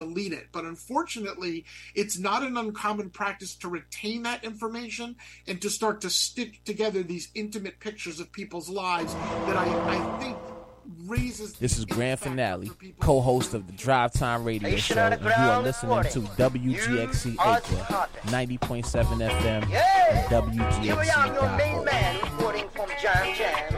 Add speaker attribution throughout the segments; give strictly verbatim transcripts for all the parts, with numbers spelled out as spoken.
Speaker 1: delete it. But unfortunately, it's not an uncommon practice to retain that information and to start to stitch together these intimate pictures of people's lives that I, I think raises...
Speaker 2: This is Grand Finale, co-host of the Drive Time Radio Show, and you are listening to W G X C Acre, ninety point seven F M, and W G X C.
Speaker 3: Here I am, your main man, reporting from Jam Jam.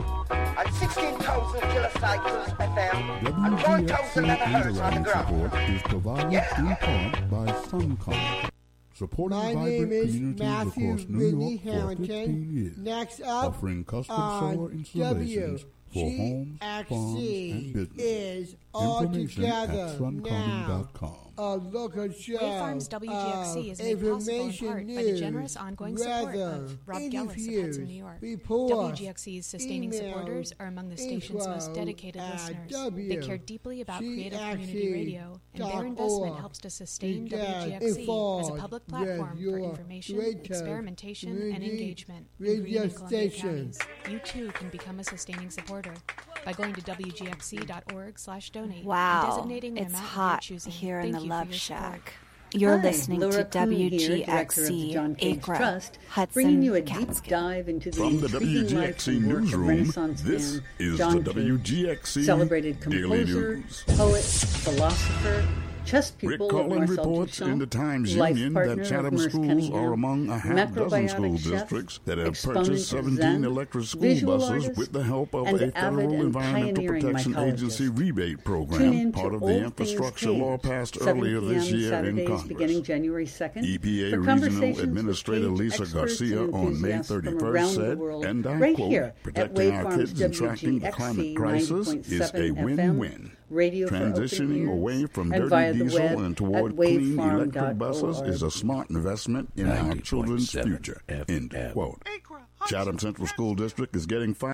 Speaker 3: At sixteen thousand kilocycles F M, and one thousand megahertz on the ground.
Speaker 4: Is provided
Speaker 3: Yeah.
Speaker 4: in part by Suncom. Supporting
Speaker 5: My
Speaker 4: vibrant
Speaker 5: name is
Speaker 4: communities
Speaker 5: Matthew
Speaker 4: across New
Speaker 5: Whitney
Speaker 4: York for
Speaker 5: Harrington.
Speaker 4: fifteen years.
Speaker 5: Next up
Speaker 4: offering custom
Speaker 5: on
Speaker 4: solar installations for homes, farms, and
Speaker 5: W G X C
Speaker 4: businesses.
Speaker 5: is all
Speaker 4: Information at
Speaker 5: together
Speaker 4: suncom
Speaker 5: now.
Speaker 4: dot com.
Speaker 5: A local show
Speaker 6: Wavefarms W G X C is made possible in
Speaker 5: information
Speaker 6: part by the
Speaker 5: news,
Speaker 6: generous ongoing support
Speaker 5: weather,
Speaker 6: of Rob Gellis of
Speaker 5: interviews,
Speaker 6: Hudson, New York.
Speaker 5: reports,
Speaker 6: W G X C's sustaining
Speaker 5: emails,
Speaker 6: supporters are among the station's most
Speaker 5: info
Speaker 6: dedicated
Speaker 5: at
Speaker 6: listeners. They care deeply about creative community
Speaker 5: W G X C
Speaker 6: radio, and
Speaker 5: dot
Speaker 6: their investment
Speaker 5: org.
Speaker 6: helps to sustain
Speaker 5: Get
Speaker 6: W G X C as a
Speaker 5: involved
Speaker 6: public
Speaker 5: with
Speaker 6: platform for
Speaker 5: your
Speaker 6: information,
Speaker 5: creative
Speaker 6: experimentation, and
Speaker 5: community
Speaker 6: engagement in
Speaker 5: radio
Speaker 6: Greene and Columbia
Speaker 5: station.
Speaker 6: counties. You too can become a sustaining supporter by going to W G X C dot org slash donate
Speaker 7: Wow,
Speaker 6: and designating an
Speaker 7: it's
Speaker 6: amount
Speaker 7: hot
Speaker 6: of your choosing.
Speaker 7: here in
Speaker 6: Thank
Speaker 7: the
Speaker 6: you for
Speaker 7: Love
Speaker 6: your
Speaker 7: Shack.
Speaker 6: support.
Speaker 7: You're
Speaker 8: Hi,
Speaker 7: listening
Speaker 8: Laura
Speaker 7: to
Speaker 8: Kuhn
Speaker 7: W
Speaker 8: here,
Speaker 7: G
Speaker 8: director
Speaker 7: X
Speaker 8: of the
Speaker 7: C
Speaker 8: John Cage
Speaker 7: Acre,
Speaker 8: Trust,
Speaker 7: Hudson,
Speaker 8: bringing you a deep
Speaker 7: Catskill.
Speaker 8: dive into the
Speaker 9: From the
Speaker 8: intriguing
Speaker 9: W G
Speaker 8: life
Speaker 9: X C
Speaker 8: and work of
Speaker 9: newsroom,
Speaker 8: Renaissance
Speaker 9: this
Speaker 8: man
Speaker 9: is
Speaker 8: John
Speaker 9: the W G
Speaker 8: Cage,
Speaker 9: X C
Speaker 8: celebrated
Speaker 9: Daily
Speaker 8: composer,
Speaker 9: News.
Speaker 8: poet, philosopher, chess
Speaker 9: Rick
Speaker 8: pupil of
Speaker 9: Collin
Speaker 8: Marcel
Speaker 9: reports
Speaker 8: Duchamp,
Speaker 9: in the Times
Speaker 8: life
Speaker 9: Union
Speaker 8: partner
Speaker 9: that
Speaker 8: of
Speaker 9: Chatham
Speaker 8: Merce
Speaker 9: schools
Speaker 8: Cunningham,
Speaker 9: are among a half dozen
Speaker 8: macrobiotic
Speaker 9: school
Speaker 8: chef,
Speaker 9: districts that have
Speaker 8: exponent
Speaker 9: purchased
Speaker 8: of
Speaker 9: seventeen
Speaker 8: Zen,
Speaker 9: electric school
Speaker 8: visual
Speaker 9: buses
Speaker 8: artist,
Speaker 9: with the help of
Speaker 8: and
Speaker 9: a
Speaker 8: avid
Speaker 9: federal
Speaker 8: and
Speaker 9: Environmental
Speaker 8: pioneering
Speaker 9: Protection
Speaker 8: mycologist.
Speaker 9: Agency rebate
Speaker 8: Tune
Speaker 9: program,
Speaker 8: in
Speaker 9: part
Speaker 8: to
Speaker 9: of
Speaker 8: All
Speaker 9: the
Speaker 8: Things
Speaker 9: infrastructure
Speaker 8: Cage,
Speaker 9: law passed
Speaker 8: seven
Speaker 9: earlier this
Speaker 8: p.m.
Speaker 9: year in
Speaker 8: Saturdays
Speaker 9: Congress.
Speaker 8: beginning January second.
Speaker 9: E P A
Speaker 8: for
Speaker 9: Regional
Speaker 8: conversations with
Speaker 9: Administrator
Speaker 8: Cage
Speaker 9: Lisa
Speaker 8: experts
Speaker 9: Garcia
Speaker 8: and
Speaker 9: on May
Speaker 8: enthusiasts from
Speaker 9: thirty-first
Speaker 8: around the
Speaker 9: said,
Speaker 8: world,
Speaker 9: and I
Speaker 8: right
Speaker 9: quote,
Speaker 8: here at
Speaker 9: protecting our
Speaker 8: Wavefarms
Speaker 9: kids and tracking the
Speaker 8: W G X C
Speaker 9: climate crisis is a
Speaker 8: ninety point seven F M,
Speaker 9: win-win.
Speaker 8: radio for open
Speaker 9: Transitioning
Speaker 8: ears,
Speaker 9: away from
Speaker 8: and
Speaker 9: dirty
Speaker 8: via the
Speaker 9: diesel
Speaker 8: web
Speaker 9: and
Speaker 8: at
Speaker 9: toward clean
Speaker 8: wavefarm
Speaker 9: electric
Speaker 8: dot
Speaker 9: buses
Speaker 8: org.
Speaker 9: is a smart investment in our children's future. End quote. Chatham Central School District is getting five.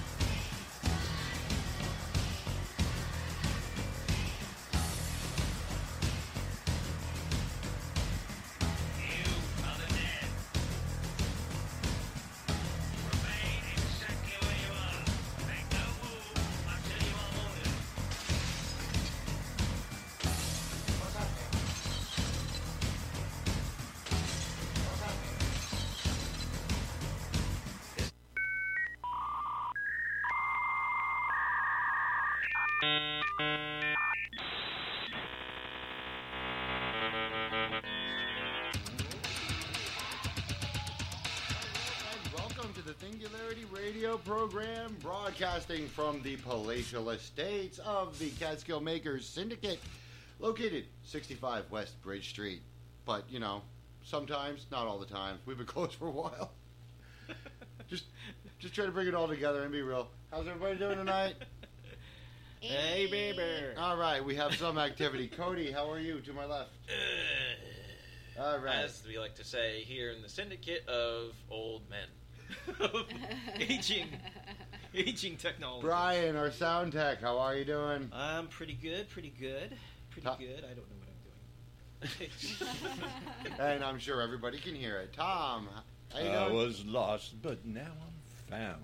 Speaker 10: Welcome to the Singularity Radio program, broadcasting from the palatial estates of the Catskill Makers Syndicate, located sixty-five West Bridge Street. But, you know, sometimes, not all the time. We've been closed for a while. just just try to bring it all together and be real. How's everybody doing tonight?
Speaker 11: Hey, baby.
Speaker 10: All right, we have some activity. Cody, how are you? To my left. All right.
Speaker 11: As we like to say here in the syndicate of old men. aging, aging technology.
Speaker 10: Brian, our sound tech, how are you doing?
Speaker 11: I'm pretty good, pretty good, pretty
Speaker 10: Tom.
Speaker 11: good. I don't know what I'm doing.
Speaker 10: And I'm sure everybody can hear it. Tom, how you
Speaker 12: I
Speaker 10: doing?
Speaker 12: was lost, but now I'm found.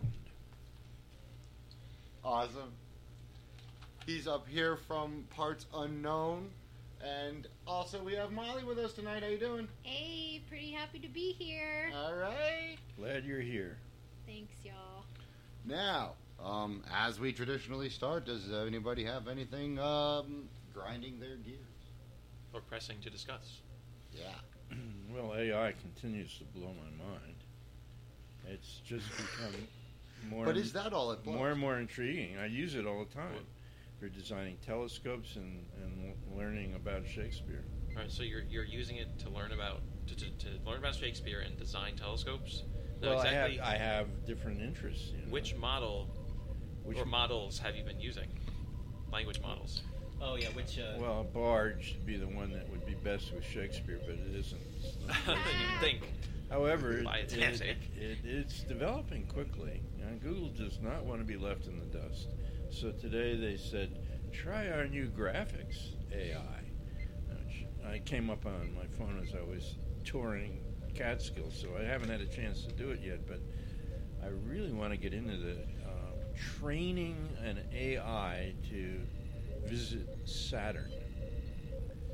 Speaker 10: Awesome. He's up here from parts unknown. And also we have Molly with us tonight. How you doing?
Speaker 13: Hey, pretty happy to be here.
Speaker 10: All right.
Speaker 12: Glad you're here.
Speaker 13: Thanks, y'all.
Speaker 10: Now, um, as we traditionally start, does anybody have anything um, grinding their gears?
Speaker 11: Or pressing to discuss.
Speaker 10: Yeah.
Speaker 12: Well, A I continues to blow my mind. It's just become more.
Speaker 10: But is that all it blows?
Speaker 12: More and more intriguing. I use it all the time for designing telescopes and, and learning about Shakespeare.
Speaker 11: All right, so you're you're using it to learn about to, to, to learn about Shakespeare and design telescopes. Now
Speaker 12: Well,
Speaker 11: exactly
Speaker 12: I have I have different interests. You know.
Speaker 11: Which model
Speaker 12: Which
Speaker 11: or
Speaker 12: m-
Speaker 11: models have you been using? Language models.
Speaker 14: Oh yeah, which uh,
Speaker 12: Well, Bard should be the one that would be best with Shakespeare, but it isn't. It's not
Speaker 11: You'd think.
Speaker 12: However,
Speaker 11: By
Speaker 12: it,
Speaker 11: its
Speaker 12: it,
Speaker 11: namesake.
Speaker 12: it, it's developing quickly. You know, Google does not want to be left in the dust. So today they said, try our new graphics A I. Which I came up on my phone as I was touring Catskill, so I haven't had a chance to do it yet, but I really want to get into the uh, training an A I to visit Saturn.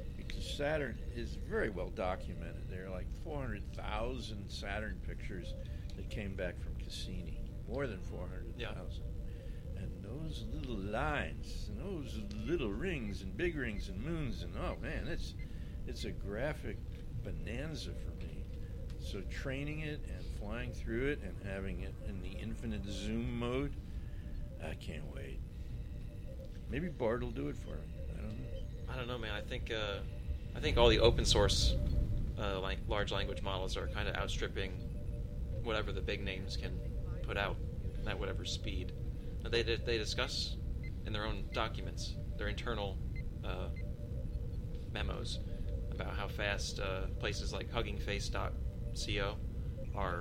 Speaker 12: Saturn is very well documented. There are like four hundred thousand Saturn pictures that came back from Cassini, more than four hundred thousand. Yeah. And those little lines, and those little rings, and big rings, and moons, and oh man, it's it's a graphic bonanza for me. So training it and flying through it and having it in the infinite zoom mode, I can't wait. Maybe Bard will do it for me. I don't know.
Speaker 11: I don't know, man. I think uh, I think all the open source uh, like large language models are kind of outstripping whatever the big names can put out at whatever speed. And they they discuss in their own documents, their internal uh, memos about how fast uh, places like hugging face dot co are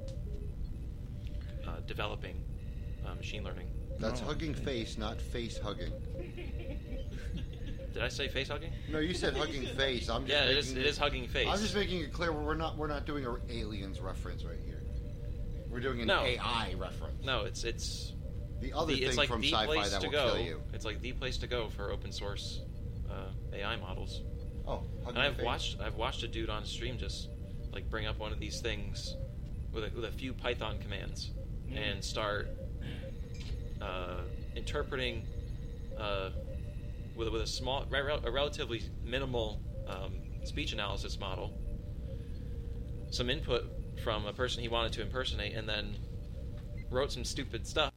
Speaker 11: uh, developing uh, machine learning.
Speaker 10: That's oh, Hugging Face, not face hugging.
Speaker 11: Did I say face hugging?
Speaker 10: No, you said Hugging Face. I'm just
Speaker 11: yeah,
Speaker 10: making
Speaker 11: it is, it is Hugging Face.
Speaker 10: I'm just making it clear we're not we're not doing an aliens reference right here. We're doing an
Speaker 11: no.
Speaker 10: A I reference.
Speaker 11: No, it's it's
Speaker 10: the other
Speaker 11: the,
Speaker 10: thing
Speaker 11: it's like
Speaker 10: from
Speaker 11: the
Speaker 10: sci-fi
Speaker 11: place
Speaker 10: that
Speaker 11: to
Speaker 10: will
Speaker 11: go.
Speaker 10: kill you.
Speaker 11: It's like the place to go for open source uh, A I models.
Speaker 10: Oh, Hugging
Speaker 11: and I've
Speaker 10: Face.
Speaker 11: watched I've watched a dude on stream just like bring up one of these things with a, with a few Python commands mm. and start uh, interpreting uh, with with a small, a relatively minimal um, speech analysis model, some input from a person he wanted to impersonate, and then wrote some stupid stuff.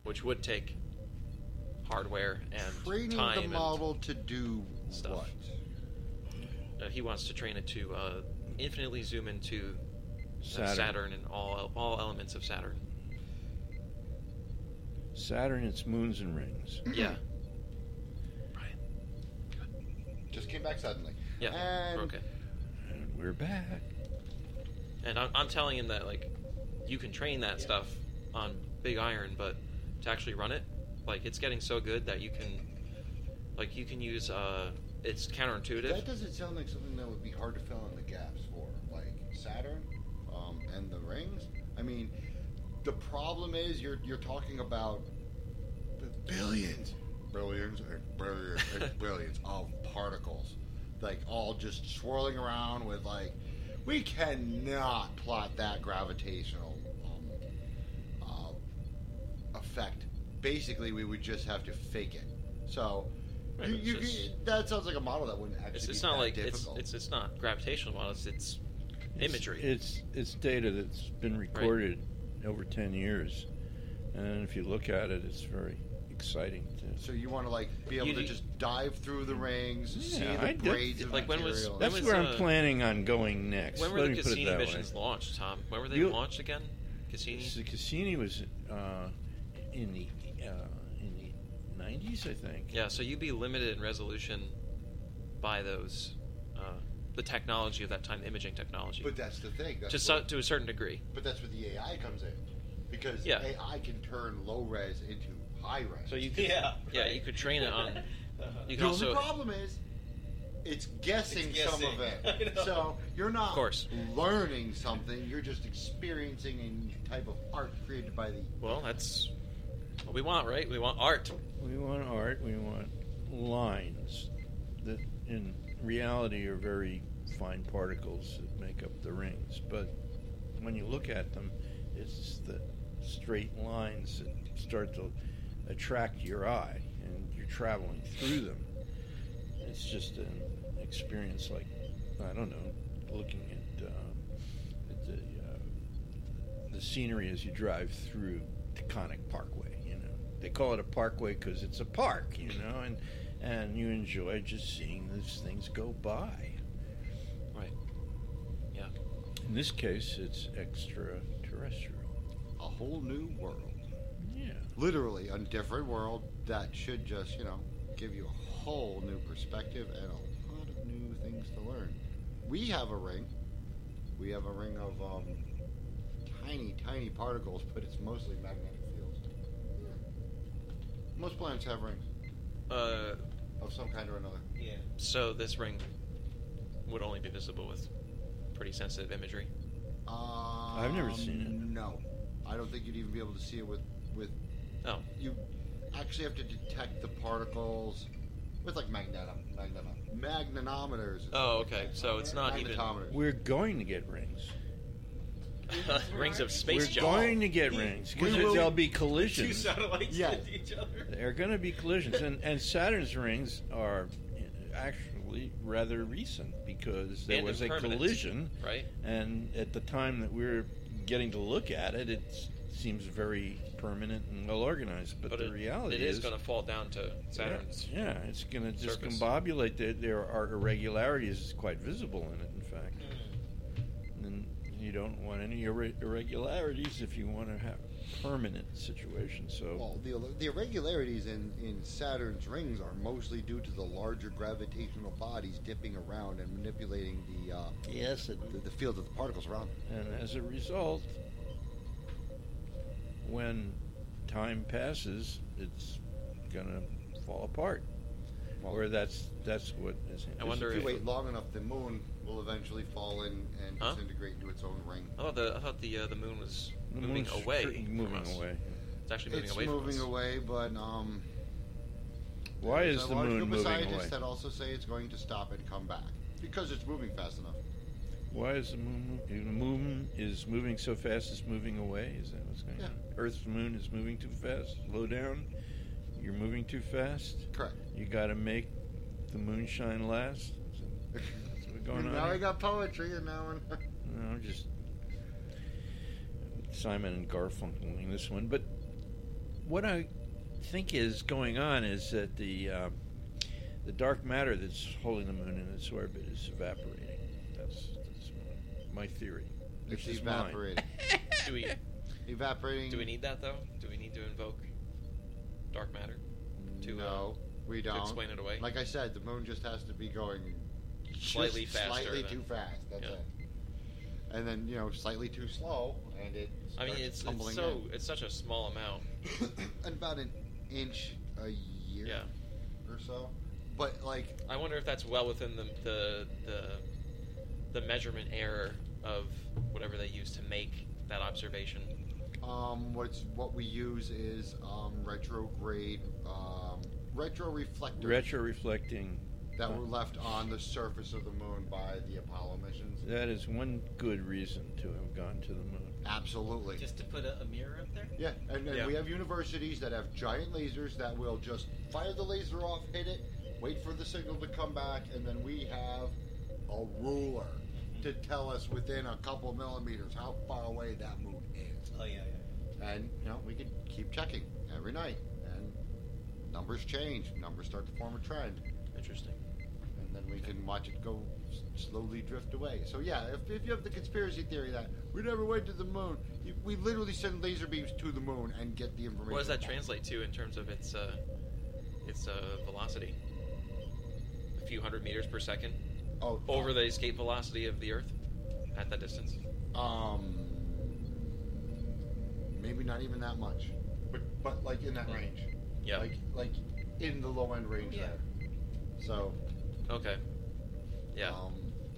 Speaker 11: which would take hardware and
Speaker 10: Training
Speaker 11: time
Speaker 10: the model to do
Speaker 11: stuff.
Speaker 10: what?
Speaker 11: Uh, he wants to train it to uh, infinitely zoom into uh,
Speaker 12: Saturn.
Speaker 11: Saturn and all all elements of Saturn.
Speaker 12: Saturn, its moons and rings.
Speaker 11: Yeah.
Speaker 10: Just came back suddenly.
Speaker 11: Yeah.
Speaker 10: And
Speaker 11: Okay.
Speaker 12: And we're back.
Speaker 11: And I'm, I'm telling him that like you can train that stuff on Big Iron, but to actually run it, like it's getting so good that you can, like you can use. Uh, it's counterintuitive.
Speaker 10: That doesn't sound like something that would be hard to fill in the gaps for, like Saturn um, and the rings. I mean, the problem is you're you're talking about the billions, billions, and billions, and billions of particles, like all just swirling around with like. We cannot plot that gravitational um, uh, effect. Basically, we would just have to fake it. So,
Speaker 11: Right,
Speaker 10: you,
Speaker 11: it's
Speaker 10: you,
Speaker 11: just-
Speaker 10: you, that sounds like a model that wouldn't actually
Speaker 11: It's,
Speaker 10: be
Speaker 11: it's not
Speaker 10: that
Speaker 11: like it's,
Speaker 10: difficult.
Speaker 11: it's it's not gravitational models. It's imagery.
Speaker 12: It's it's data that's been recorded over ten years, and if you look at it, it's very exciting. To,
Speaker 10: so you want to like be able
Speaker 11: You-
Speaker 10: to just dive through the rings, see
Speaker 12: Yeah,
Speaker 10: the
Speaker 12: I did-
Speaker 10: braids of
Speaker 11: like when was-
Speaker 10: material.
Speaker 12: that's
Speaker 11: was,
Speaker 12: where
Speaker 11: uh,
Speaker 12: I'm planning on going next.
Speaker 11: When were
Speaker 12: Let
Speaker 11: the
Speaker 12: me put it
Speaker 11: Cassini
Speaker 12: that way.
Speaker 11: missions launched, Tom? When were they
Speaker 12: You-
Speaker 11: launched again? Cassini.
Speaker 12: So Cassini was uh, in the uh, in the nineties, I think.
Speaker 11: Yeah, so you'd be limited in resolution by those, uh, the technology of that time, imaging technology.
Speaker 10: But that's the thing. That's
Speaker 11: to, so,
Speaker 10: where-
Speaker 11: to a certain degree.
Speaker 10: But that's where the A I comes in, because
Speaker 11: Yeah.
Speaker 10: A I can turn low res into high res.
Speaker 11: So you could, yeah, you could train it on. You
Speaker 10: the
Speaker 11: can also.
Speaker 10: only problem is, it's guessing,
Speaker 11: It's guessing.
Speaker 10: some of
Speaker 11: I
Speaker 10: it.
Speaker 11: know.
Speaker 10: So you're not
Speaker 11: Of course.
Speaker 10: learning something. You're just experiencing a type of art created by the.
Speaker 11: Well, that's what we want, right? We want art.
Speaker 12: We want art. We want lines that, in reality, are very fine particles that make up the rings. But when you look at them, it's the straight lines that start to attract your eye, and you're traveling through them. It's just an experience like, I don't know, looking at, uh, at the, uh, the scenery as you drive through Taconic Parkway. You know, they call it a parkway because it's a park. You know, and and you enjoy just seeing these things go by.
Speaker 11: Right. Yeah.
Speaker 12: In this case, it's extraterrestrial.
Speaker 10: A whole new world.
Speaker 12: Yeah.
Speaker 10: Literally a different world that should just, you know, give you a whole new perspective and a lot of new things to learn. We have a ring. We have a ring of um, tiny, tiny particles, but it's mostly magnetic fields. Most planets have rings
Speaker 11: Uh,
Speaker 10: of some kind or another.
Speaker 11: yeah. So this ring would only be visible with pretty sensitive imagery.
Speaker 10: Um,
Speaker 12: I've never seen it.
Speaker 10: No, I don't think you'd even be able to see it with with.
Speaker 11: Oh.
Speaker 10: You actually have to detect the particles with like magnetom, magnetom, magnetometers.
Speaker 11: Oh, okay. So it's not even
Speaker 10: Magnetometers.
Speaker 12: We're going to get rings.
Speaker 11: rings of space
Speaker 12: We're
Speaker 11: junk.
Speaker 12: going to get rings because
Speaker 11: We will-
Speaker 12: there'll be collisions.
Speaker 11: Two satellites
Speaker 10: Yeah.
Speaker 11: hit each other.
Speaker 12: There are going to be collisions, and, and Saturn's rings are actually rather recent because there
Speaker 11: And
Speaker 12: was a
Speaker 11: impermanent,
Speaker 12: collision,
Speaker 11: right?
Speaker 12: And at the time that we're getting to look at it, it seems very permanent and well organized. But,
Speaker 11: But
Speaker 12: the
Speaker 11: it,
Speaker 12: reality
Speaker 11: it is, going to fall down to Saturn's.
Speaker 12: Yeah, yeah, it's going to
Speaker 11: surface.
Speaker 12: discombobulate. There, there are irregularities quite visible in it, in fact. And you don't want any irre- irregularities if you want to have a permanent situation. So,
Speaker 10: Well, the, the irregularities in, in Saturn's rings are mostly due to the larger gravitational bodies dipping around and manipulating the uh,
Speaker 12: yes, it,
Speaker 10: the, the field of the particles around.
Speaker 12: and as a result, when time passes, it's going to fall apart. Or that's that's what is.
Speaker 11: I wonder
Speaker 10: if you
Speaker 11: if-
Speaker 10: wait long enough, the moon will eventually fall in and
Speaker 11: Huh?
Speaker 10: disintegrate into its own ring.
Speaker 11: I thought the I thought the uh, the moon was
Speaker 12: The
Speaker 11: moving
Speaker 12: moon's
Speaker 11: away.
Speaker 12: tr-
Speaker 11: from
Speaker 12: moving
Speaker 11: us.
Speaker 12: away.
Speaker 11: It's actually moving
Speaker 10: It's
Speaker 11: away.
Speaker 10: moving
Speaker 11: from us.
Speaker 10: away, but um.
Speaker 12: Why
Speaker 10: there's
Speaker 12: is
Speaker 10: a
Speaker 12: the
Speaker 10: large
Speaker 12: moon
Speaker 10: group of
Speaker 12: moving
Speaker 10: scientists
Speaker 12: away?
Speaker 10: that also say it's going to stop and come back because it's moving fast enough.
Speaker 12: Why is the moon? The moon is moving so fast, it's moving away. Is that what's going
Speaker 10: Yeah.
Speaker 12: on? Earth's moon is moving too fast. Slow down. You're moving too fast.
Speaker 10: Correct.
Speaker 12: You got to make the moonshine last. That's what's going on.
Speaker 10: now
Speaker 12: here?
Speaker 10: I got poetry, and now we're
Speaker 12: No, I'm just Simon and Garfunkeling this one, but what I think is going on is that the um, the dark matter that's holding the moon in its orbit is evaporating. That's, that's my, my theory.
Speaker 10: It's
Speaker 12: Which is
Speaker 10: evaporating.
Speaker 11: Do we
Speaker 10: evaporating?
Speaker 11: Do we need that though? Do we need to invoke dark matter? To,
Speaker 10: no,
Speaker 11: uh,
Speaker 10: we don't.
Speaker 11: To explain it away.
Speaker 10: Like I said, the moon just has to be going
Speaker 11: slightly faster,
Speaker 10: slightly
Speaker 11: than,
Speaker 10: too fast. That's
Speaker 11: yeah.
Speaker 10: it. And then you know, slightly too slow, and it.
Speaker 11: I mean, it's, it's so in. it's such a small amount.
Speaker 10: And about an inch a year.
Speaker 11: Yeah.
Speaker 10: Or so. But like,
Speaker 11: I wonder if that's well within the the the, the measurement error of whatever they use to make that observation.
Speaker 10: Um, what's what we use is um, retrograde, um, retro reflectors.
Speaker 12: Retro reflecting.
Speaker 10: That were left on the surface of the moon by the Apollo missions.
Speaker 12: That is one good reason to have gone to the moon.
Speaker 10: Absolutely.
Speaker 7: Just to put a, a mirror up there?
Speaker 10: Yeah, and, and
Speaker 11: yeah.
Speaker 10: we have universities that have giant lasers that will just fire the laser off, hit it, wait for the signal to come back, and then we have a ruler to tell us within a couple of millimeters how far away that moon is.
Speaker 7: Oh, yeah, yeah.
Speaker 10: And, you know, we could keep checking every night, and numbers change. Numbers start to form a trend.
Speaker 11: Interesting.
Speaker 10: And then we can watch it go s- slowly drift away. So, yeah, if, if you have the conspiracy theory that we never went to the moon, you, we literally send laser beams to the moon and get the information.
Speaker 11: What does that
Speaker 10: back.
Speaker 11: translate to in terms of its uh, its uh, velocity? A few hundred meters per second?
Speaker 10: Oh,
Speaker 11: over the escape velocity of the Earth at that distance?
Speaker 10: Um, maybe not even that much, but but like in that range.
Speaker 11: Yeah.
Speaker 10: Like like in the low end range
Speaker 7: Yeah.
Speaker 10: there. So.
Speaker 11: Okay. Yeah.
Speaker 10: Um.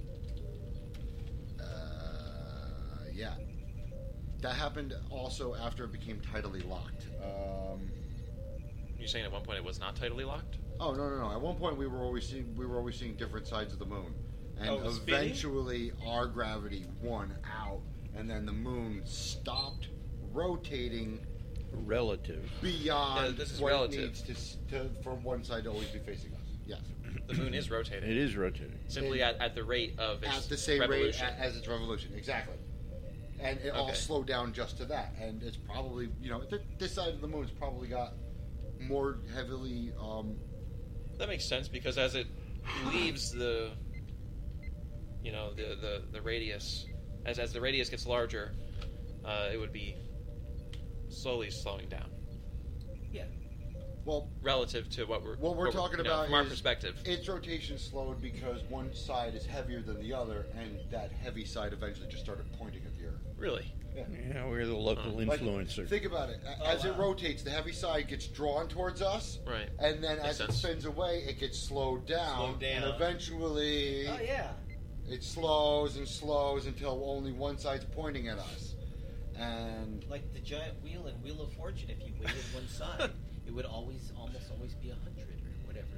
Speaker 10: Uh, yeah. That happened also after it became tidally locked. Um.
Speaker 11: You're saying at one point it was not tidally locked?
Speaker 10: Oh no no no! At one point we were always seeing we were always seeing different sides of the moon, and
Speaker 7: Oh, spinning?
Speaker 10: eventually our gravity won out, and then the moon stopped rotating
Speaker 12: Relative.
Speaker 10: beyond
Speaker 11: Yeah, this is
Speaker 10: what
Speaker 11: relative.
Speaker 10: it needs to, s- to for one side to always be facing us. Yes,
Speaker 11: The moon is rotating.
Speaker 12: It is rotating.
Speaker 11: Simply at, at the rate of its
Speaker 10: at the same
Speaker 11: revolution.
Speaker 10: rate a- as its revolution, exactly. And it all
Speaker 11: Okay.
Speaker 10: slowed down just to that, and it's probably you know th- this side of the moon's probably got more heavily. Um,
Speaker 11: That makes sense because as it leaves the, you know, the, the, the radius, as as the radius gets larger, uh, it would be slowly slowing down.
Speaker 7: Yeah.
Speaker 10: well,
Speaker 11: Relative to what we're
Speaker 10: What we're talking
Speaker 11: you know,
Speaker 10: about
Speaker 11: from our
Speaker 10: is
Speaker 11: perspective.
Speaker 10: its rotation slowed because one side is heavier than the other, and that heavy side eventually just started pointing at the Earth.
Speaker 11: Really?
Speaker 10: Yeah.
Speaker 12: Yeah, we're the local
Speaker 10: Like,
Speaker 12: influencer.
Speaker 10: think about it. A-
Speaker 7: Oh,
Speaker 10: As it
Speaker 7: wow.
Speaker 10: rotates, the heavy side gets drawn towards us,
Speaker 11: Right.
Speaker 10: and then
Speaker 11: Makes
Speaker 10: as
Speaker 11: sense.
Speaker 10: it spins away, it gets slowed down,
Speaker 7: Slowed down.
Speaker 10: and eventually
Speaker 7: Oh, yeah.
Speaker 10: it slows and slows until only one side's pointing at us. And
Speaker 7: Like the giant wheel in Wheel of Fortune, if you weighted one side, it would always, almost always be a hundred or whatever.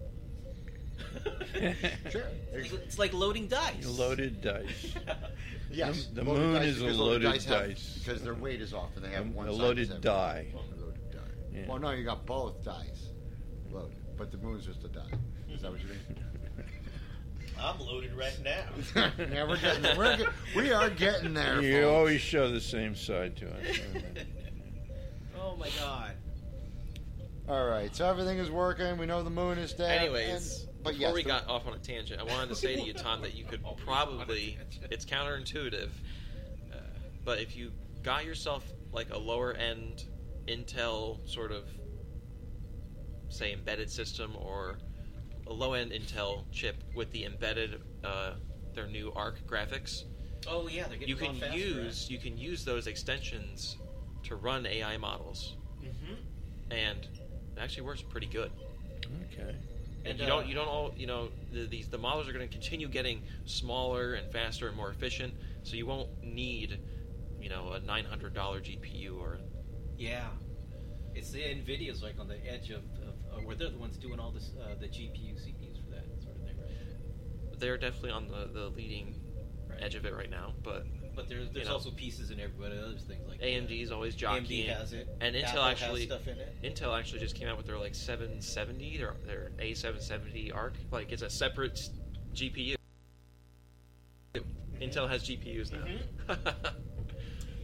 Speaker 7: The...
Speaker 10: sure,
Speaker 7: It's like, it's like loading dice.
Speaker 12: Loaded dice.
Speaker 10: yes,
Speaker 12: The, the
Speaker 10: loaded
Speaker 12: moon
Speaker 10: dice
Speaker 12: is a
Speaker 10: because
Speaker 12: loaded
Speaker 10: dice have-
Speaker 12: dice.
Speaker 10: because their weight is off, and they have
Speaker 12: A-
Speaker 10: one
Speaker 12: a
Speaker 10: side
Speaker 12: loaded
Speaker 10: is heavy.
Speaker 12: die.
Speaker 10: A loaded die.
Speaker 12: Yeah.
Speaker 10: Well, no, you got both dice loaded, but the moon's just a die. Is that what you mean?
Speaker 7: I'm loaded right now.
Speaker 10: yeah, we're getting there. We're get, we are getting there.
Speaker 12: You
Speaker 10: folks.
Speaker 12: always show the same side to us.
Speaker 7: Oh my god.
Speaker 10: All right, so everything is working. We know the moon is there.
Speaker 11: Anyways,
Speaker 10: and, but
Speaker 11: before
Speaker 10: yes,
Speaker 11: we
Speaker 10: the-
Speaker 11: got off on a tangent, I wanted to say to you, Tom, that you could probably, it's counterintuitive, uh, but if you got yourself like a lower end Intel sort of, say, embedded system or a low end Intel chip with the embedded, uh, their new ARC graphics,
Speaker 7: Oh yeah, they're getting
Speaker 11: you
Speaker 7: a lot
Speaker 11: can
Speaker 7: faster,
Speaker 11: use you can use those extensions to run A I models,
Speaker 7: Mm-hmm.
Speaker 11: and it actually works pretty good.
Speaker 12: Okay.
Speaker 11: And,
Speaker 7: And,
Speaker 11: you
Speaker 7: uh,
Speaker 11: don't, you don't all, you know, the, these the models are going to continue getting smaller and faster and more efficient. So you won't need, you know, a nine hundred dollar G P U or.
Speaker 7: Yeah. It's the Nvidia's like on the edge of, of uh, where they're the ones doing all this, uh, the G P U, C P Us for that sort of thing, right?
Speaker 11: They're definitely on the, the leading
Speaker 7: Right.
Speaker 11: edge of it right now, but.
Speaker 7: But there's there's
Speaker 11: you know,
Speaker 7: also pieces in everybody other things like
Speaker 11: A M D's always
Speaker 7: A M D
Speaker 11: jockeying,
Speaker 7: has it.
Speaker 11: and Intel
Speaker 7: Apple has
Speaker 11: actually
Speaker 7: stuff in it.
Speaker 11: Intel actually just came out with their like seven seventy, their their A seven seventy ARC, like it's a separate G P U. Intel has G P Us now,
Speaker 7: Mm-hmm.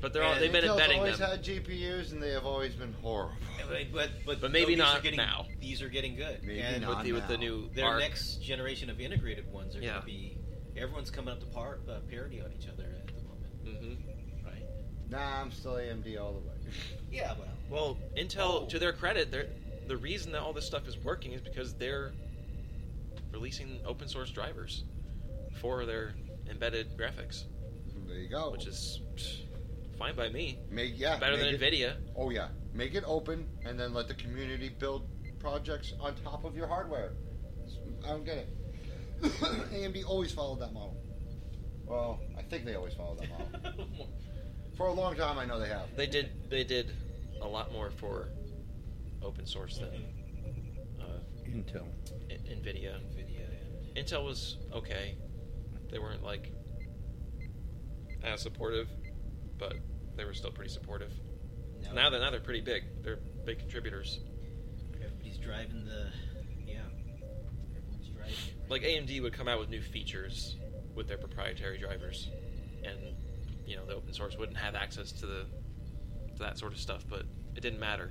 Speaker 11: But they're all,
Speaker 10: And
Speaker 11: they've been
Speaker 10: Intel's
Speaker 11: embedding
Speaker 10: always
Speaker 11: them.
Speaker 10: had G P Us, and they have always been horrible.
Speaker 7: But but, but,
Speaker 11: But maybe
Speaker 7: no, these
Speaker 11: not
Speaker 7: are getting,
Speaker 11: now.
Speaker 7: These are getting good.
Speaker 10: Maybe
Speaker 7: and
Speaker 10: not
Speaker 11: with the, with the
Speaker 10: now.
Speaker 11: new
Speaker 7: their
Speaker 11: ARC.
Speaker 7: next generation of integrated ones are
Speaker 11: Yeah.
Speaker 7: going to be. Everyone's coming up to par, uh, parity on each other at the moment.
Speaker 11: Mm-hmm.
Speaker 7: Right?
Speaker 10: Nah, I'm still A M D all the way.
Speaker 7: Yeah, well.
Speaker 11: Well, Intel,
Speaker 7: Oh.
Speaker 11: to their credit, they're, the reason that all this stuff is working is because they're releasing open source drivers for their embedded graphics.
Speaker 10: There you go.
Speaker 11: Which is pff, fine by me.
Speaker 10: Make yeah,
Speaker 11: Better
Speaker 10: make
Speaker 11: than
Speaker 10: it-
Speaker 11: NVIDIA.
Speaker 10: Oh yeah, make it open and then let the community build projects on top of your hardware. I don't get it. A M D always followed that model. Well, I think they always followed that model. For a long time, I know they have.
Speaker 11: They did. They did a lot more for open source than uh,
Speaker 12: Intel.
Speaker 11: I- NVIDIA.
Speaker 7: NVIDIA.
Speaker 11: Intel was okay. They weren't like as supportive, but they were still pretty supportive.
Speaker 7: No.
Speaker 11: Now they're now they're pretty big. They're big contributors.
Speaker 7: Everybody's driving the. Yeah. Everyone's driving it.
Speaker 11: Like A M D would come out with new features with their proprietary drivers, and you know the open source wouldn't have access to the to that sort of stuff, but it didn't matter.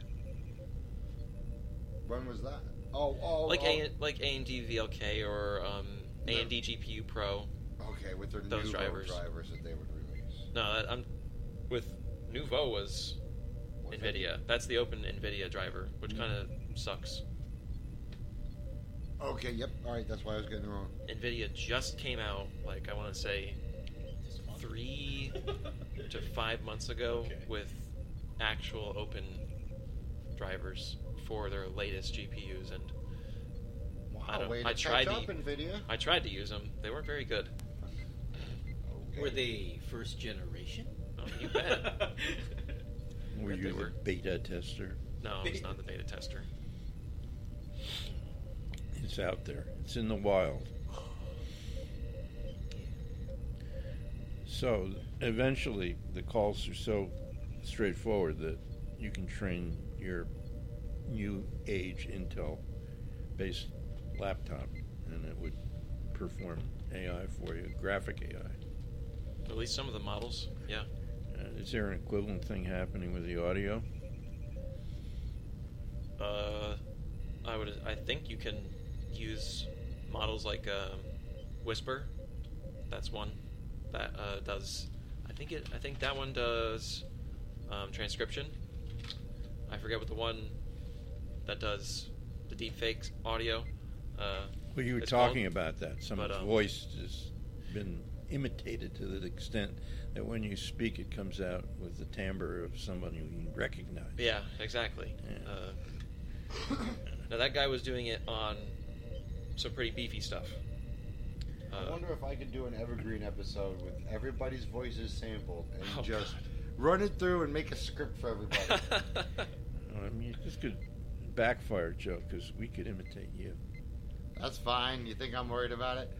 Speaker 10: When was that? Oh, oh,
Speaker 11: Like
Speaker 10: oh.
Speaker 11: A like A M D V L K or um, A M D G P U Pro.
Speaker 10: Okay, with their
Speaker 11: those
Speaker 10: new
Speaker 11: drivers.
Speaker 10: drivers that they would release.
Speaker 11: No, that- I'm with Nouveau was
Speaker 10: What's
Speaker 11: NVIDIA. That's the open NVIDIA driver, which kind of sucks.
Speaker 10: Okay, yep. All right, that's why I was getting it wrong.
Speaker 11: NVIDIA just came out, like I want to say, three to five months ago
Speaker 7: Okay.
Speaker 11: with actual open drivers for their latest G P Us, and I don't.
Speaker 10: way to
Speaker 11: I tried
Speaker 10: catch up,
Speaker 11: to.
Speaker 10: NVIDIA.
Speaker 11: I tried to use them. They weren't very good.
Speaker 10: Okay.
Speaker 7: Were they first generation?
Speaker 11: Oh, you bet.
Speaker 12: Were
Speaker 11: Bet
Speaker 12: you
Speaker 11: they
Speaker 12: the
Speaker 11: were.
Speaker 12: beta tester?
Speaker 11: No, it's not the beta tester.
Speaker 12: It's out there. It's in the wild. So eventually, the calls are so straightforward that you can train your new age Intel-based laptop, and it would perform A I for you, graphic A I.
Speaker 11: At least some of the models, yeah.
Speaker 12: Uh, is there an equivalent thing happening with the audio?
Speaker 11: Uh, I would. I think you can use models like um, Whisper. That's one that uh, does. I think it. I think that one does um, transcription. I forget what the one that does the deepfake audio. Uh,
Speaker 12: Well, you were
Speaker 11: is
Speaker 12: talking
Speaker 11: called.
Speaker 12: about that. Someone's
Speaker 11: But, um,
Speaker 12: voice has been imitated to the extent that when you speak, it comes out with the timbre of someone you can recognize.
Speaker 11: Yeah, exactly.
Speaker 12: Yeah.
Speaker 11: Uh, now that guy was doing it on some pretty beefy stuff.
Speaker 10: I
Speaker 11: Uh,
Speaker 10: wonder if I could do an evergreen episode with everybody's voices sampled and
Speaker 11: Oh,
Speaker 10: just
Speaker 11: God.
Speaker 10: run it through and make a script for everybody.
Speaker 12: I mean, this could backfire, Joe, because we could imitate you.
Speaker 10: That's fine. You think I'm worried about it?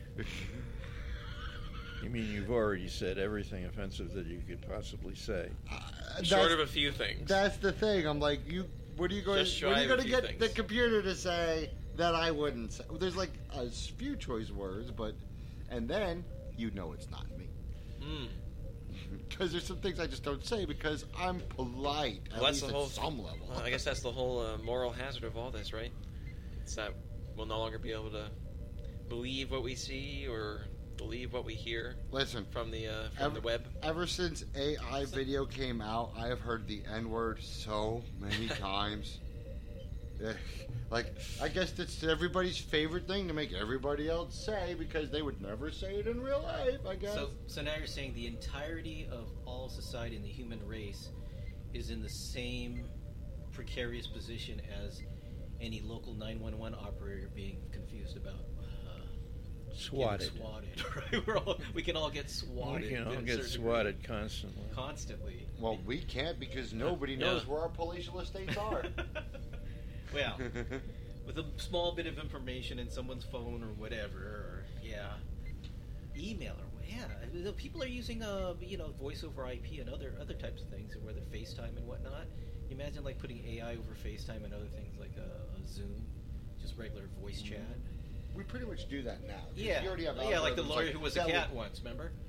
Speaker 12: You mean you've already said everything offensive that you could possibly say?
Speaker 11: Short of a few things.
Speaker 10: That's the thing. I'm like, you. What are you going?
Speaker 11: Just
Speaker 10: What are
Speaker 11: shy
Speaker 10: you
Speaker 11: of a
Speaker 10: going to
Speaker 11: few
Speaker 10: get
Speaker 11: things.
Speaker 10: the computer to say that I wouldn't say? There's like a few choice words, but and then you know it's not me.
Speaker 11: Mm.
Speaker 10: Because there's some things I just don't say because I'm polite. At
Speaker 11: Well, that's
Speaker 10: least
Speaker 11: the whole.
Speaker 10: at some level.
Speaker 11: Well, I guess that's the whole uh, moral hazard of all this, right? It's that we'll no longer be able to believe what we see or believe what we hear.
Speaker 10: Listen,
Speaker 11: from the uh, from
Speaker 10: ever,
Speaker 11: the web.
Speaker 10: Ever since A I video came out, I have heard the N word so many times. Eh, like, I guess that's everybody's favorite thing to make everybody else say because they would never say it in real life. I guess.
Speaker 7: So, so now you're saying the entirety of all society and the human race is in the same precarious position as any local nine one one operator being confused about uh,
Speaker 12: Swatted.
Speaker 7: getting swatted. Right? We're all, we can all get swatted.
Speaker 12: We can all
Speaker 7: to a
Speaker 12: get
Speaker 7: certain
Speaker 12: swatted
Speaker 7: degree.
Speaker 12: constantly.
Speaker 7: Constantly.
Speaker 10: Well, we can't because nobody
Speaker 11: Yeah.
Speaker 10: knows where our palatial estates are.
Speaker 7: Well, with a small bit of information in someone's phone or whatever, or yeah, email or yeah, the people are using uh you know voice over I P and other other types of things, whether FaceTime and whatnot. You imagine like putting A I over FaceTime and other things like a, a Zoom, just regular voice chat.
Speaker 10: We pretty much do that now. 'cause
Speaker 7: Yeah,
Speaker 10: you already have
Speaker 7: yeah, like the
Speaker 10: algorithms
Speaker 7: lawyer who was a
Speaker 10: that
Speaker 7: cat
Speaker 10: will-
Speaker 7: once. Remember?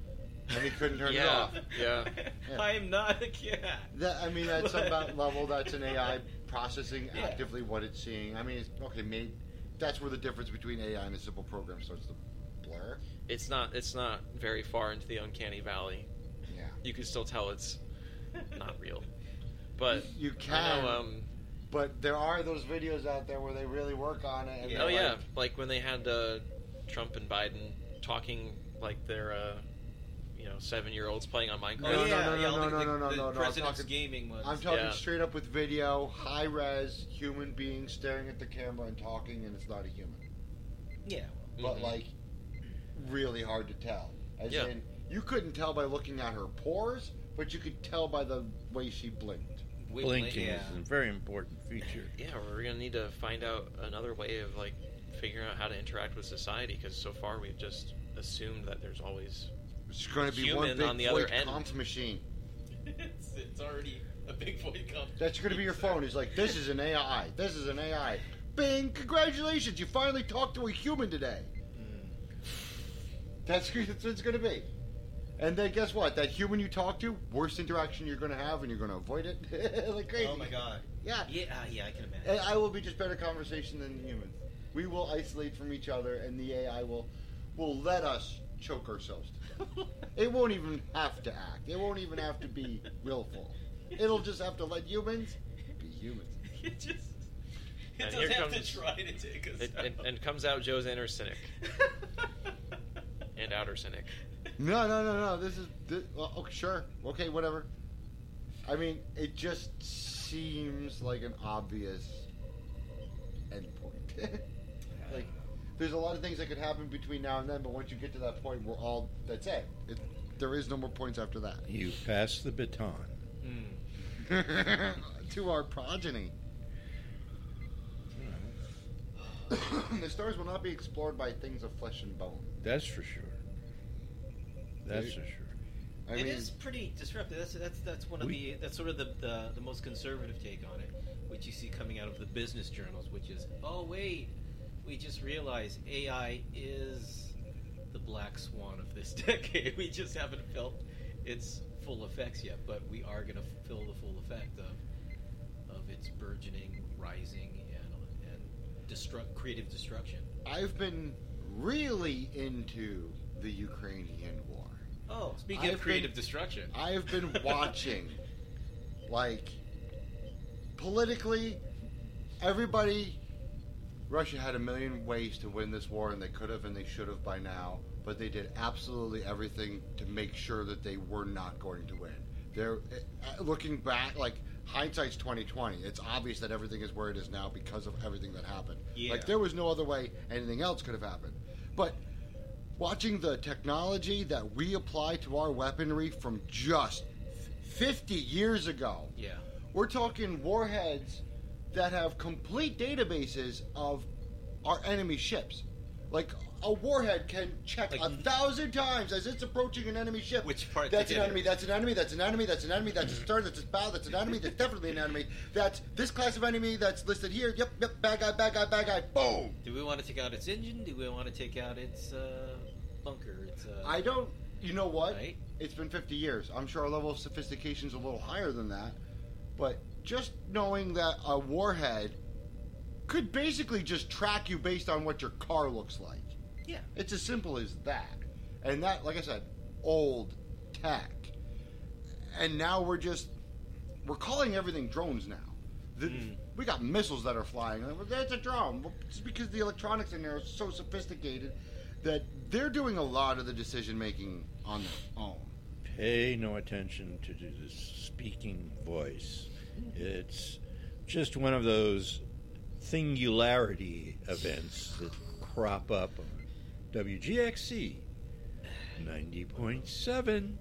Speaker 10: and he couldn't turn
Speaker 11: yeah.
Speaker 10: it off.
Speaker 11: Yeah.
Speaker 10: yeah.
Speaker 7: I'm not a cat.
Speaker 10: That, I mean, at some level, that's an A I processing
Speaker 7: Yeah.
Speaker 10: actively what it's seeing. I mean, it's, okay, maybe that's where the difference between A I and a simple program starts to blur.
Speaker 11: It's not. It's not very far into the uncanny valley.
Speaker 10: Yeah.
Speaker 11: You can still tell it's not real. But
Speaker 10: you
Speaker 11: I
Speaker 10: can.
Speaker 11: know, um,
Speaker 10: but there are those videos out there where they really work on it. And
Speaker 11: oh
Speaker 10: they're
Speaker 11: yeah,
Speaker 10: like,
Speaker 11: like when they had uh, Trump and Biden talking like they're, uh, you know, seven-year-olds playing on Minecraft.
Speaker 10: No, no,
Speaker 7: yeah,
Speaker 10: no,
Speaker 7: yeah,
Speaker 10: no,
Speaker 7: all
Speaker 10: no,
Speaker 7: the-
Speaker 10: no,
Speaker 7: the-
Speaker 10: no, no,
Speaker 7: the
Speaker 10: no, no. I'm
Speaker 7: president's
Speaker 10: talking,
Speaker 7: gaming ones.
Speaker 10: I'm talking
Speaker 11: Yeah.
Speaker 10: straight up with video, high res, human beings staring at the camera and talking, and it's not a human.
Speaker 7: Yeah.
Speaker 10: But
Speaker 11: Mhm.
Speaker 10: like, really hard to tell. As
Speaker 11: Yeah.
Speaker 10: in, you couldn't tell by looking at her pores, but you could tell by the way she blinked.
Speaker 12: Blinking
Speaker 7: yeah.
Speaker 12: is a very important feature.
Speaker 11: Yeah, we're gonna need to find out another way of like figuring out how to interact with society because so far we've just assumed that there's always
Speaker 10: It's going to be
Speaker 11: human
Speaker 10: one big
Speaker 11: on the other
Speaker 10: void
Speaker 11: end.
Speaker 10: comp machine.
Speaker 7: it's, it's already a big void comp.
Speaker 10: That's going to be your phone. It's like, this is an A I. This is an A I. Bing! Congratulations! You finally talked to a human today. That's, that's what it's going to be. And then guess what? That human you talk to, worst interaction you're going to have, and you're going to avoid it like crazy.
Speaker 7: Oh my god.
Speaker 10: Yeah.
Speaker 7: Yeah, uh, yeah, I can imagine.
Speaker 10: A I will be just better conversation than humans. We will isolate from each other, and the A I will will let us choke ourselves to death. It won't even have to act. It won't even have to be willful. It'll just have to let humans be humans.
Speaker 7: It just it
Speaker 11: And
Speaker 7: doesn't
Speaker 11: here
Speaker 7: have
Speaker 11: comes-
Speaker 7: to try to take us
Speaker 11: it,
Speaker 7: out.
Speaker 11: and, and comes out Joe's inner cynic and outer cynic.
Speaker 10: No, no, no, no. This is this, well, okay, sure. Okay, whatever. I mean, it just seems like an obvious endpoint. Like, there's a lot of things that could happen between now and then, but once you get to that point, we're all that's it. it there is no more points after that.
Speaker 12: You pass the baton.
Speaker 10: To our progeny. The stars will not be explored by things of flesh and bone.
Speaker 12: That's for sure. That's for sure.
Speaker 10: I
Speaker 7: It
Speaker 10: mean,
Speaker 7: is pretty disruptive. That's that's that's one of
Speaker 12: We-
Speaker 7: the that's sort of the, the the most conservative take on it, which you see coming out of the business journals, which is, oh wait, we just realized A I is the black swan of this decade. We just haven't felt its full effects yet, but we are going to feel the full effect of of its burgeoning, rising, and and destruct creative destruction.
Speaker 10: I've been really into the Ukrainian war.
Speaker 7: Oh, speaking
Speaker 10: I've
Speaker 7: of creative
Speaker 10: been-
Speaker 7: destruction,
Speaker 10: I've been watching, like, politically, everybody, Russia had a million ways to win this war, and they could have and they should have by now, but they did absolutely everything to make sure that they were not going to win. They're, uh, looking back, like, hindsight's twenty twenty. It's obvious that everything is where it is now because of everything that happened.
Speaker 7: Yeah.
Speaker 10: Like, there was no other way anything else could have happened. But watching the technology that we apply to our weaponry from just fifty years ago.
Speaker 7: yeah.
Speaker 10: We're talking warheads that have complete databases of our enemy ships. Like, a warhead can check
Speaker 7: Like-
Speaker 10: a thousand times as it's approaching an enemy ship.
Speaker 7: Which part
Speaker 10: That's
Speaker 7: to
Speaker 10: an
Speaker 7: hit
Speaker 10: enemy,
Speaker 7: it.
Speaker 10: that's an enemy, that's an enemy, that's an enemy, that's a stern, that's a bow, that's an enemy, that's definitely an enemy. That's this class of enemy that's listed here. Yep, yep, bad guy, bad guy, bad guy, boom!
Speaker 7: Do we want to take out its engine? Do we want to take out its uh, bunker? Its, uh,
Speaker 10: I don't. You know what?
Speaker 7: Right?
Speaker 10: It's been fifty years. I'm sure our level of sophistication is a little higher than that. But just knowing that a warhead could basically just track you based on what your car looks like.
Speaker 7: Yeah.
Speaker 10: It's as simple as that. And that, like I said, old tech. And now we're just we're calling everything drones now. The, We got missiles that are flying. Like, well, that's a drone. Well, it's because the electronics in there are so sophisticated that they're doing a lot of the decision making on their own.
Speaker 12: Pay no attention to the speaking voice. It's just one of those singularity events that crop up on W G X C ninety point seven.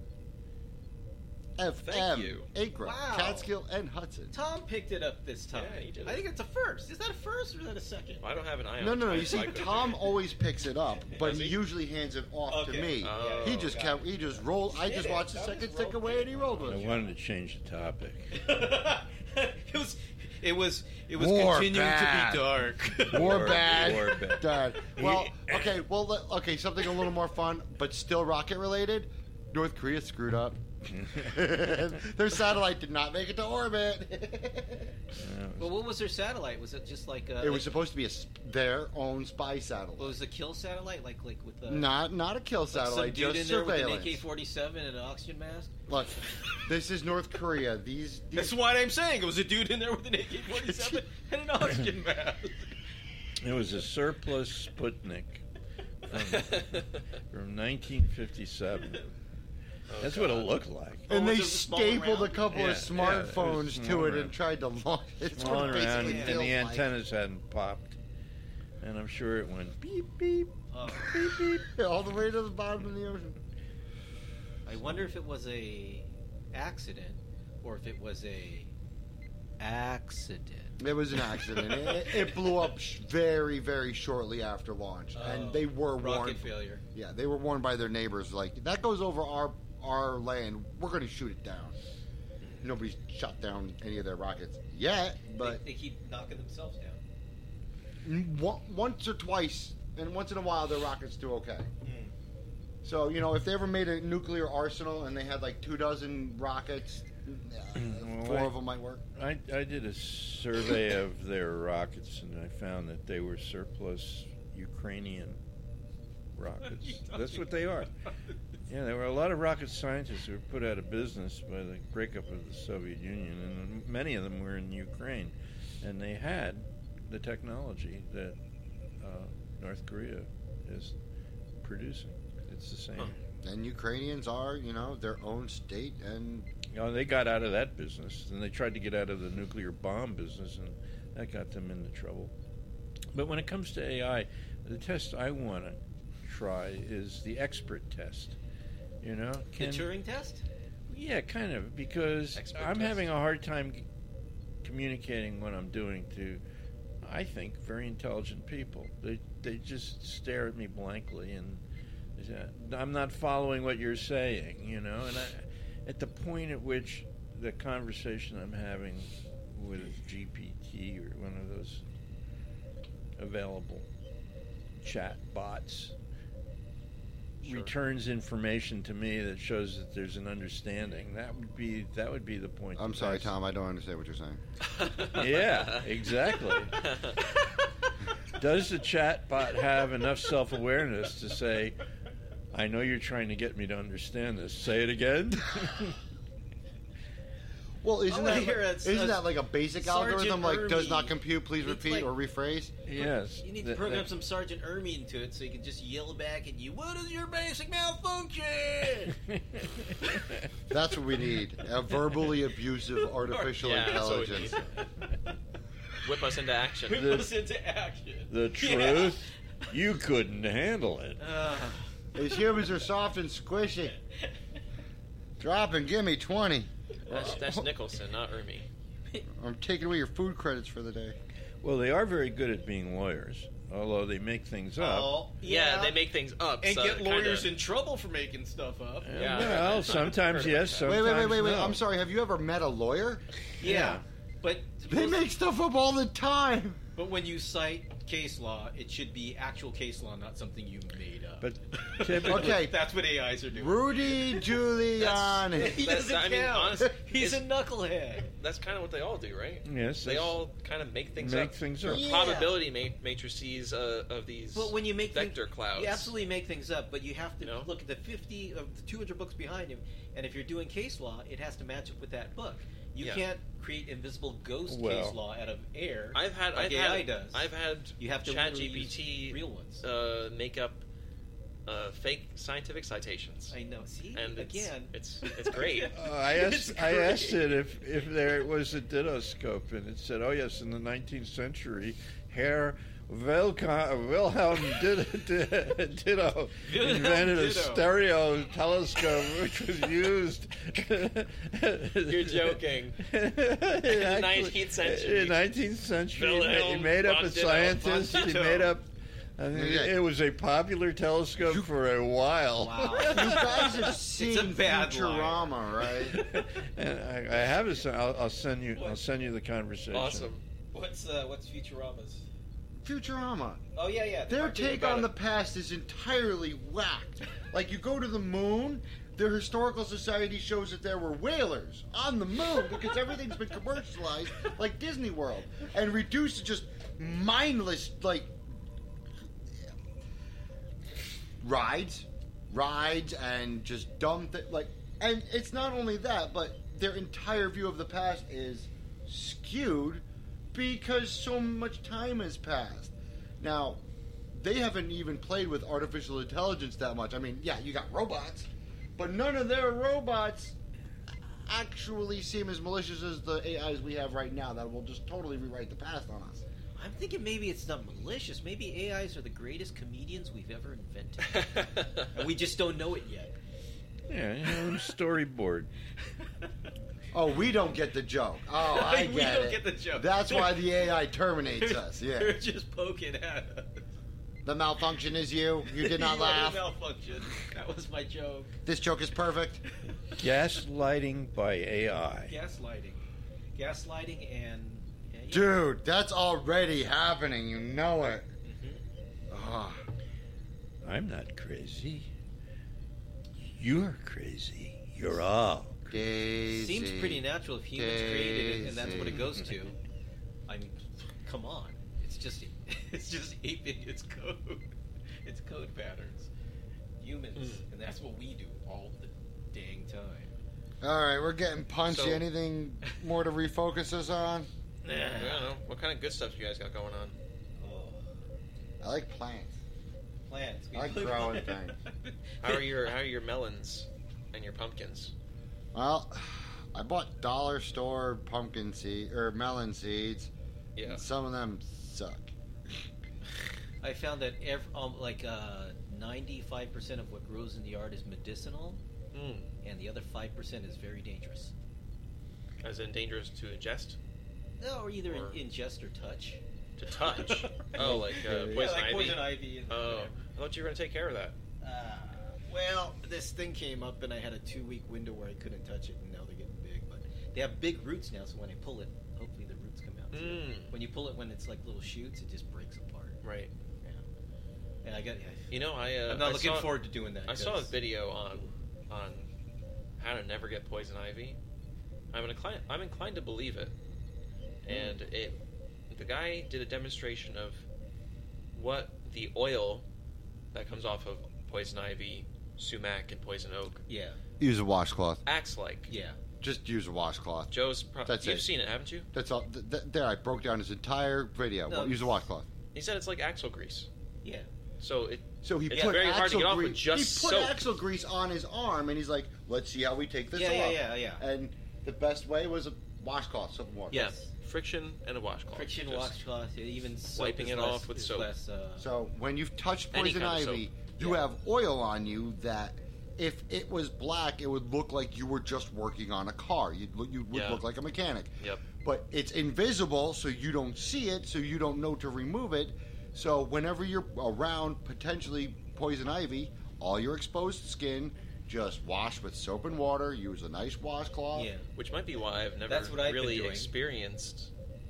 Speaker 10: F M,
Speaker 7: Thank you.
Speaker 10: Acra,
Speaker 7: Wow.
Speaker 10: Catskill, and Hudson.
Speaker 7: Tom picked it up this time.
Speaker 11: Yeah, he did
Speaker 7: I
Speaker 11: it.
Speaker 7: think it's a first. Is that a first or is that a second?
Speaker 11: I don't have an eye on
Speaker 10: No, no, no.
Speaker 11: it.
Speaker 10: You see,
Speaker 11: I couldn't-
Speaker 10: Tom always picks it up, but
Speaker 11: Does
Speaker 10: he
Speaker 11: he?
Speaker 10: usually hands it off
Speaker 7: Okay.
Speaker 10: to me.
Speaker 11: Oh,
Speaker 10: he just
Speaker 7: got
Speaker 10: kept. He just rolled. I just watched the second stick away, and he rolled with
Speaker 12: I
Speaker 10: it.
Speaker 12: wanted to change the topic.
Speaker 7: it was. It was. It was
Speaker 10: War
Speaker 7: continuing
Speaker 10: bad.
Speaker 7: to be dark.
Speaker 10: War bad.
Speaker 12: War bad.
Speaker 10: Dad. Well, okay. Well, let- okay. Something a little more fun, but still rocket related. North Korea screwed up. Their satellite did not make it to orbit.
Speaker 7: Well, what was their satellite? Was it just like a,
Speaker 10: It was
Speaker 7: like,
Speaker 10: supposed to be a, s- their own spy satellite.
Speaker 7: was it a kill satellite, like like with the
Speaker 10: Not not a kill
Speaker 7: like some
Speaker 10: satellite,
Speaker 7: dude
Speaker 10: just
Speaker 7: in there with an A
Speaker 10: surveillance.
Speaker 7: K forty-seven and an oxygen mask?
Speaker 10: Look, this is North Korea. These, these
Speaker 7: That's what I'm saying. It was a dude in there with an A K forty-seven and an oxygen mask.
Speaker 12: It was a surplus Sputnik from, from nineteen fifty-seven.
Speaker 11: Oh,
Speaker 12: That's
Speaker 11: God.
Speaker 12: what it looked like.
Speaker 10: and
Speaker 7: Oh,
Speaker 10: they
Speaker 7: was it small
Speaker 10: stapled
Speaker 7: around?
Speaker 10: a couple
Speaker 12: Yeah,
Speaker 10: of smartphones
Speaker 12: yeah, it was
Speaker 10: to it
Speaker 12: small
Speaker 10: and tried to launch it.
Speaker 12: Small
Speaker 10: Sort of
Speaker 12: around,
Speaker 10: basically
Speaker 12: and the
Speaker 10: feels like.
Speaker 12: antennas hadn't popped. And I'm sure it went beep, beep,
Speaker 7: Oh.
Speaker 12: beep, beep.
Speaker 10: all the way to the bottom of the ocean.
Speaker 7: I wonder if it was a accident or if it was a accident.
Speaker 10: It was an accident. it, it blew up sh- very, very shortly after launch, and
Speaker 7: Oh,
Speaker 10: they were
Speaker 7: rocket
Speaker 10: warned.
Speaker 7: failure.
Speaker 10: Yeah, they were warned by their neighbors. Like, that goes over our our land. We're going to shoot it down. Nobody's shot down any of their rockets yet, but
Speaker 7: they, they keep knocking themselves down.
Speaker 10: n- one- once or twice, and once in a while, their rockets do okay.
Speaker 7: Hmm.
Speaker 10: So, you know, if they ever made a nuclear arsenal and they had like two dozen rockets, uh,
Speaker 12: Well,
Speaker 10: four
Speaker 12: I-
Speaker 10: of them might work.
Speaker 12: I, I did a survey of their rockets, and I found that they were surplus Ukrainian rockets. That's what they are. Yeah, there were a lot of rocket scientists who were put out of business by the breakup of the Soviet Union, and many of them were in Ukraine. And they had the technology that uh, North Korea is producing. It's the same.
Speaker 10: And Ukrainians are, you know, their own state, and
Speaker 12: You know, they got out of that business, and they tried to get out of the nuclear bomb business, and that got them into trouble. But when it comes to A I, the test I want to try is the expert test. You know,
Speaker 7: The Turing test?
Speaker 12: Yeah, kind of, because
Speaker 11: Expert
Speaker 12: I'm
Speaker 11: test.
Speaker 12: having a hard time c- communicating what I'm doing to, I think, very intelligent people. They they just stare at me blankly, and they say, I'm not following what you're saying. You know, and I, at the point at which the conversation I'm having with G P T or one of those available chat bots
Speaker 11: Sure.
Speaker 12: returns information to me that shows that there's an understanding, that would be that would be the point.
Speaker 10: I'm
Speaker 12: to
Speaker 10: sorry,
Speaker 12: pass.
Speaker 10: Tom, I don't understand what you're saying.
Speaker 12: Yeah, exactly. Does the chat bot have enough self-awareness to say, I know you're trying to get me to understand this. Say it again?
Speaker 10: Well,
Speaker 7: I
Speaker 10: isn't
Speaker 7: wanna
Speaker 10: that
Speaker 7: hear
Speaker 10: like,
Speaker 7: a-
Speaker 10: isn't
Speaker 7: a
Speaker 10: that like a basic
Speaker 7: Sergeant
Speaker 10: algorithm, like does
Speaker 7: Ermy.
Speaker 10: not compute, please
Speaker 7: It's
Speaker 10: repeat
Speaker 7: like-
Speaker 10: or rephrase?
Speaker 12: Yes.
Speaker 7: You need
Speaker 12: The-
Speaker 7: to program
Speaker 12: the-
Speaker 7: some Sergeant Ermy into it so you can just yell back at you, what is your basic malfunction?
Speaker 10: That's what we need: a verbally abusive artificial
Speaker 11: Yeah, that's what we
Speaker 10: intelligence.
Speaker 11: Whip us into action.
Speaker 7: Whip
Speaker 12: The-
Speaker 7: us into action.
Speaker 12: The
Speaker 7: Yeah.
Speaker 12: truth, you couldn't handle it.
Speaker 7: Uh,
Speaker 10: These humans are soft and squishy. Drop and give me twenty.
Speaker 11: That's, that's Nicholson, not Ermy.
Speaker 10: I'm taking away your food credits for the day.
Speaker 12: Well, they are very good at being lawyers, although they make things up.
Speaker 7: oh,
Speaker 11: Yeah, they make things up.
Speaker 7: and
Speaker 11: so
Speaker 7: get
Speaker 11: it
Speaker 7: lawyers
Speaker 11: kinda,
Speaker 7: in trouble for making stuff up.
Speaker 11: Yeah.
Speaker 12: Well, sometimes yes, sometimes
Speaker 10: Wait, wait, wait, wait, wait.
Speaker 12: no.
Speaker 10: I'm sorry. Have you ever met a lawyer?
Speaker 7: Yeah, but
Speaker 10: They make stuff up all the time.
Speaker 7: but when you cite case law, it should be actual case law, not something you made up.
Speaker 12: But typically,
Speaker 10: Okay.
Speaker 7: That's what A Is are doing.
Speaker 10: Rudy Giuliani.
Speaker 7: He
Speaker 11: That's-
Speaker 7: doesn't
Speaker 11: I mean,
Speaker 7: count.
Speaker 11: honestly,
Speaker 7: He's a
Speaker 11: it's-
Speaker 7: knucklehead.
Speaker 11: That's kind of what they all do, right?
Speaker 12: yes,
Speaker 11: They
Speaker 12: that's-
Speaker 11: all kind of make things
Speaker 12: make
Speaker 11: up.
Speaker 12: things
Speaker 11: They're
Speaker 12: up.
Speaker 7: Yeah.
Speaker 11: probability ma- matrices uh, of these
Speaker 7: But when you make
Speaker 11: vector
Speaker 7: things,
Speaker 11: clouds.
Speaker 7: you absolutely make things up. But you have to
Speaker 11: You know?
Speaker 7: look at the fifty of the two hundred books behind him, and if you're doing case law, it has to match up with that book. You
Speaker 11: Yeah.
Speaker 7: can't create invisible ghost
Speaker 12: Well,
Speaker 7: case law out of air.
Speaker 11: I've had
Speaker 7: like
Speaker 11: I've
Speaker 7: A I
Speaker 11: had
Speaker 7: does.
Speaker 11: I've had
Speaker 7: You have to literally
Speaker 11: ChatGPT
Speaker 7: use real ones.
Speaker 11: uh, make up uh, fake scientific citations.
Speaker 7: I know. See,
Speaker 11: and it's,
Speaker 7: again,
Speaker 11: it's it's great.
Speaker 12: Uh, I
Speaker 7: It's
Speaker 12: asked, I
Speaker 7: great.
Speaker 12: asked it if, if there was a ditto-scope, and it said, oh, yes, in the nineteenth century, Herr Wilhelm, Wilhelm Did- Did- Ditto
Speaker 7: Wilhelm
Speaker 12: invented a
Speaker 7: Ditto.
Speaker 12: stereo telescope which was used.
Speaker 11: You're joking.
Speaker 12: In the
Speaker 11: nineteenth century.
Speaker 12: In nineteenth century, he ma- he
Speaker 11: Wilhelm
Speaker 12: made up
Speaker 11: von
Speaker 12: a
Speaker 11: Ditto.
Speaker 12: scientist.
Speaker 7: Von
Speaker 12: He
Speaker 7: Ditto.
Speaker 12: made up. I mean,
Speaker 10: Okay.
Speaker 12: it was a popular telescope for a while.
Speaker 7: wow.
Speaker 10: You guys have seen
Speaker 7: a bad
Speaker 10: Futurama, right?
Speaker 12: And I, I have it. I'll, I'll send you. I'll send you the conversation.
Speaker 11: Awesome.
Speaker 7: What's uh, what's Futurama's?
Speaker 10: Futurama.
Speaker 7: Oh yeah, yeah. the
Speaker 10: Their
Speaker 7: cartoon
Speaker 10: take
Speaker 7: about
Speaker 10: on
Speaker 7: it.
Speaker 10: the past is entirely whacked. Like, you go to the moon, the Historical Society shows that there were whalers on the moon because everything's been commercialized like Disney World and reduced to just mindless, like, rides, rides, and just dumb things. Like, and it's not only that, but their entire view of the past is skewed because so much time has passed. Now, they haven't even played with artificial intelligence that much. I mean, yeah, you got robots, but none of their robots actually seem as malicious as the A Is we have right now that will just totally rewrite the past on us.
Speaker 7: I'm thinking maybe it's not malicious. Maybe A Is are the greatest comedians we've ever invented. And we just don't know it yet.
Speaker 12: Yeah, you know, storyboard.
Speaker 10: Oh, we don't get the joke. Oh, I get
Speaker 7: we don't
Speaker 10: it.
Speaker 7: get the joke.
Speaker 10: That's why the A I terminates us. Yeah.
Speaker 7: They're just poking at us.
Speaker 10: The malfunction is you. You did not
Speaker 7: You
Speaker 10: laugh.
Speaker 7: are the malfunction. That was my joke.
Speaker 10: This joke is perfect.
Speaker 12: Gaslighting by A I.
Speaker 7: Gaslighting. Gaslighting and... yeah, yeah.
Speaker 10: Dude, that's already happening. You know it.
Speaker 7: Mm-hmm.
Speaker 10: Ugh.
Speaker 12: I'm not crazy. You're crazy. You're all
Speaker 10: Daisy.
Speaker 7: Seems pretty natural if humans
Speaker 10: Daisy.
Speaker 7: created it and that's what it goes to. I mean, come on. It's just it's just aping its code. Its code patterns. Humans.
Speaker 11: Mm.
Speaker 7: And that's what we do all the dang time.
Speaker 10: All right, we're getting punchy.
Speaker 11: So-
Speaker 10: Anything more to refocus us on?
Speaker 11: I don't know. What kind of good stuff you guys got going on?
Speaker 10: I like plants.
Speaker 7: Plants.
Speaker 10: I like growing things.
Speaker 11: How are your How are your melons and your pumpkins?
Speaker 10: Well, I bought dollar store pumpkin seed or melon seeds.
Speaker 11: Yeah.
Speaker 10: And some of them suck.
Speaker 7: I found that every, um, like uh, ninety-five percent of what grows in the yard is medicinal,
Speaker 11: Mm.
Speaker 7: and the other five percent is very dangerous.
Speaker 11: As in dangerous to ingest?
Speaker 7: No, or either
Speaker 11: Or-
Speaker 7: in, ingest or touch.
Speaker 11: To touch? Oh, like uh,
Speaker 7: Yeah,
Speaker 11: poison
Speaker 7: like
Speaker 11: ivy?
Speaker 7: poison ivy and
Speaker 11: Oh,
Speaker 7: whatever.
Speaker 11: I thought you were going to take care of that.
Speaker 7: Uh, well, this thing came up, and I had a two-week window where I couldn't touch it, and now they're getting big. But they have big roots now, so when I pull it, hopefully the roots come out. too.
Speaker 11: Mm.
Speaker 7: When you pull it when it's like little shoots, it just breaks apart.
Speaker 11: Right.
Speaker 7: Yeah. And I got. Yeah,
Speaker 11: You know, I. Uh,
Speaker 7: I'm not
Speaker 11: I
Speaker 7: looking
Speaker 11: saw-
Speaker 7: forward to doing that.
Speaker 11: I saw a
Speaker 7: 'cause-
Speaker 11: video on on how to never get poison ivy. I'm inclined. I'm inclined to believe it. And it, the guy did a demonstration of what the oil that comes off of poison ivy, sumac, and poison oak
Speaker 7: Yeah.
Speaker 10: Use a washcloth.
Speaker 11: acts like.
Speaker 7: Yeah.
Speaker 10: Just use a washcloth.
Speaker 11: Joe's. Pro-
Speaker 10: That's
Speaker 11: you've
Speaker 10: it.
Speaker 11: seen it, haven't you?
Speaker 10: That's all. Th- th- there, I broke down his entire video.
Speaker 7: No.
Speaker 10: Use a washcloth.
Speaker 11: He said it's like axle grease.
Speaker 7: Yeah.
Speaker 11: So it.
Speaker 10: So he
Speaker 11: It's
Speaker 10: put
Speaker 11: very hard to
Speaker 10: axle
Speaker 11: get off
Speaker 10: grease.
Speaker 11: with just
Speaker 10: he put
Speaker 11: soap.
Speaker 10: axle grease on his arm, and he's like, "Let's see how we take this
Speaker 7: Yeah,
Speaker 10: off."
Speaker 7: yeah, yeah, yeah.
Speaker 10: And the best way was a washcloth, soap and water.
Speaker 11: Yeah. Friction and a washcloth.
Speaker 7: Friction
Speaker 11: Just
Speaker 7: washcloth, even soap
Speaker 11: wiping
Speaker 7: is
Speaker 11: it
Speaker 7: less,
Speaker 11: off with
Speaker 7: is
Speaker 11: soap.
Speaker 7: Less, uh,
Speaker 10: So when you've touched
Speaker 11: Any
Speaker 10: poison
Speaker 11: kind of
Speaker 10: ivy,
Speaker 11: soap.
Speaker 10: you
Speaker 7: Yeah.
Speaker 10: have oil on you that if it was black, it would look like you were just working on a car. You'd look, you would
Speaker 11: Yeah.
Speaker 10: look like a mechanic.
Speaker 11: Yep.
Speaker 10: But it's invisible, so you don't see it, so you don't know to remove it. So whenever you're around potentially poison ivy, all your exposed skin, just wash with soap and water. Use a nice washcloth.
Speaker 7: yeah.
Speaker 11: Which might be why I've never
Speaker 7: That's what I've been
Speaker 11: really
Speaker 7: doing.
Speaker 11: experienced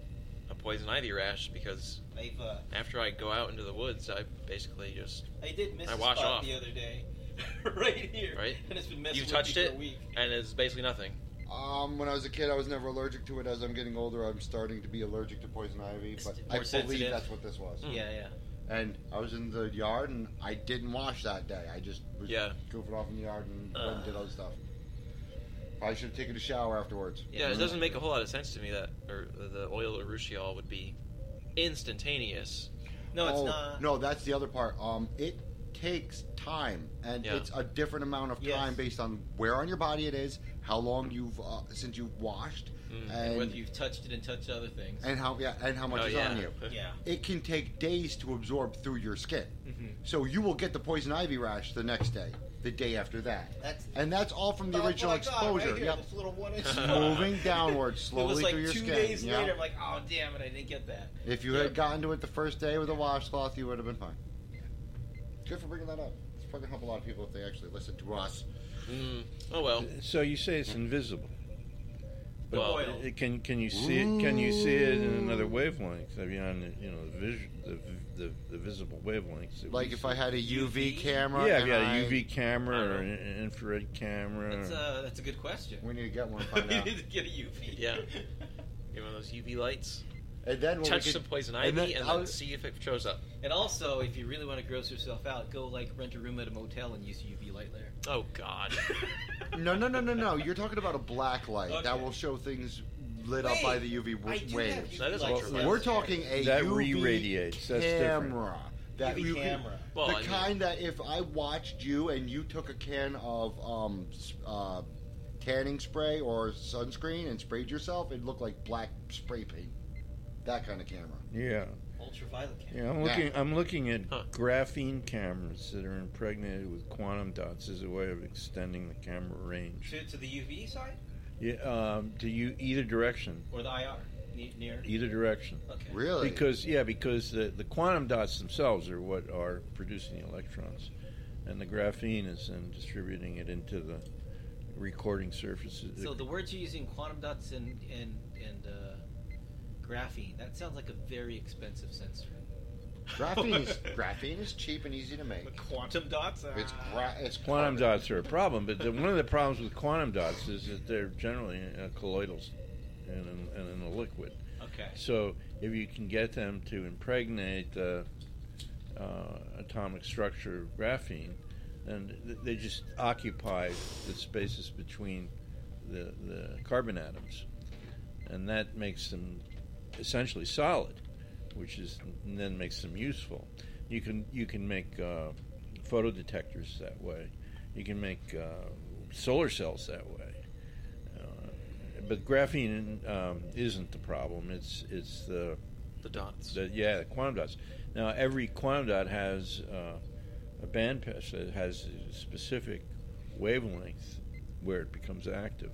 Speaker 11: a poison ivy rash, because
Speaker 7: I've, uh,
Speaker 11: after I go out into the woods, I basically just
Speaker 7: I did miss
Speaker 11: I
Speaker 7: a
Speaker 11: wash
Speaker 7: spot
Speaker 11: off.
Speaker 7: the other day, right here,
Speaker 11: right.
Speaker 7: and it's been messing
Speaker 11: You
Speaker 7: with
Speaker 11: touched
Speaker 7: me
Speaker 11: it,
Speaker 7: for a week.
Speaker 11: and it's basically nothing.
Speaker 10: Um, when I was a kid, I was never allergic to it. As I'm getting older, I'm starting to be allergic to poison ivy. But I
Speaker 7: more
Speaker 10: believe
Speaker 7: sensitive.
Speaker 10: that's what this was.
Speaker 7: Yeah, yeah.
Speaker 10: And I was in the yard, and I didn't wash that day. I just was
Speaker 11: Yeah.
Speaker 10: goofing off in the yard and went
Speaker 11: Uh.
Speaker 10: and did other stuff. Probably should have taken a shower afterwards.
Speaker 11: Yeah, it doesn't make a whole lot of sense to me that or the oil urushiol would be instantaneous.
Speaker 7: No, it's
Speaker 10: Oh,
Speaker 7: not.
Speaker 10: No, that's the other part. Um, it takes time, and
Speaker 11: Yeah.
Speaker 10: it's a different amount of
Speaker 7: Yes.
Speaker 10: time based on where on your body it is, how long you've uh, since you've washed,
Speaker 11: Mm.
Speaker 7: And
Speaker 10: and
Speaker 7: whether you've touched it and touched other things.
Speaker 10: and how yeah, and how much
Speaker 11: Oh,
Speaker 10: is
Speaker 11: yeah.
Speaker 10: on you.
Speaker 7: Yeah.
Speaker 10: It can take days to absorb through your skin.
Speaker 7: Mhm.
Speaker 10: So you will get the poison ivy rash the next day, the day after that.
Speaker 7: That's-
Speaker 10: and that's all from the
Speaker 7: That's
Speaker 10: original
Speaker 7: what I got
Speaker 10: exposure.
Speaker 7: right here,
Speaker 10: Yep.
Speaker 7: this little one inch
Speaker 10: Moving downward
Speaker 7: It
Speaker 10: slowly
Speaker 7: was like
Speaker 10: through your
Speaker 7: two
Speaker 10: skin.
Speaker 7: days
Speaker 10: Yep.
Speaker 7: later. I'm like, oh damn it, I didn't get that.
Speaker 10: If you had gotten to it the first day with a washcloth, you would have been fine. Good for bringing that up. It's probably help a lot of people if they actually listen to us.
Speaker 11: Mm. Oh well.
Speaker 12: So you say it's invisible, But
Speaker 7: Well,
Speaker 12: it, can can you see it? Can you see it in another wavelength? I mean, on the, you know the, vision, the, the the visible wavelengths. that
Speaker 10: Like
Speaker 12: we
Speaker 10: if
Speaker 12: see.
Speaker 10: I had a U V camera.
Speaker 12: Yeah, if
Speaker 10: and
Speaker 12: you had
Speaker 10: I-
Speaker 12: a U V camera or an infrared camera.
Speaker 7: That's uh, that's a good question.
Speaker 10: We need to get one. And find
Speaker 7: we
Speaker 10: out.
Speaker 7: need to get a U V.
Speaker 11: Yeah. Get one of those U V lights.
Speaker 10: And then when
Speaker 11: touch
Speaker 10: we could,
Speaker 11: some poison
Speaker 10: and
Speaker 11: ivy
Speaker 10: then
Speaker 11: and
Speaker 10: I
Speaker 11: then
Speaker 10: was-
Speaker 11: see if it shows up.
Speaker 7: And also, if you really want to gross yourself out, go like rent a room at a motel and use a U V light there.
Speaker 11: Oh God.
Speaker 10: No, no, no, no, no. You're talking about a black light
Speaker 7: Okay.
Speaker 10: that will show things lit up
Speaker 7: Wait,
Speaker 10: by the U V w-
Speaker 7: I do
Speaker 10: waves.
Speaker 7: have U V
Speaker 11: That is
Speaker 7: lights
Speaker 11: ultra-
Speaker 7: downstairs.
Speaker 10: We're talking a
Speaker 12: That
Speaker 10: U V
Speaker 12: re-radiates. That's different.
Speaker 10: camera. That
Speaker 7: U V
Speaker 10: you can-
Speaker 7: camera.
Speaker 11: Well,
Speaker 10: the
Speaker 11: I mean-
Speaker 10: kind that if I watched you and you took a can of um, s- uh, tanning spray or sunscreen and sprayed yourself, it'd look like black spray paint. That kind of camera.
Speaker 12: Yeah.
Speaker 7: Ultraviolet camera.
Speaker 12: Yeah, I'm looking.
Speaker 10: Yeah.
Speaker 12: I'm looking at
Speaker 11: Huh.
Speaker 12: graphene cameras that are impregnated with quantum dots as a way of extending the camera range.
Speaker 7: To, to the U V side
Speaker 12: Yeah, um, to you either direction,
Speaker 7: or the I R Ne- near.
Speaker 12: either direction.
Speaker 7: Okay.
Speaker 10: Really?
Speaker 12: Because yeah, because the the quantum dots themselves are what are producing the electrons, and the graphene is then distributing it into the recording surfaces.
Speaker 7: So the words you're using, quantum dots and and and uh, graphene. That sounds like a very expensive sensor.
Speaker 10: Graphene is graphene is cheap and easy to make.
Speaker 7: But quantum dots. Uh,
Speaker 10: It's gra- it's
Speaker 12: Quantum
Speaker 10: carbon.
Speaker 12: dots are a problem, but the, one of the problems with quantum dots is that they're generally uh, colloidal and in, and in a liquid.
Speaker 7: Okay.
Speaker 12: So if you can get them to impregnate the uh, atomic structure of graphene, then th- they just occupy the spaces between the, the carbon atoms, and that makes them essentially solid, which is and then makes them useful. You can you can make uh, photodetectors that way. You can make uh, solar cells that way. Uh, but graphene um, isn't the problem. It's it's the
Speaker 11: The dots.
Speaker 12: the, yeah, the quantum dots. Now every quantum dot has uh, a bandpass that has a specific wavelength where it becomes active.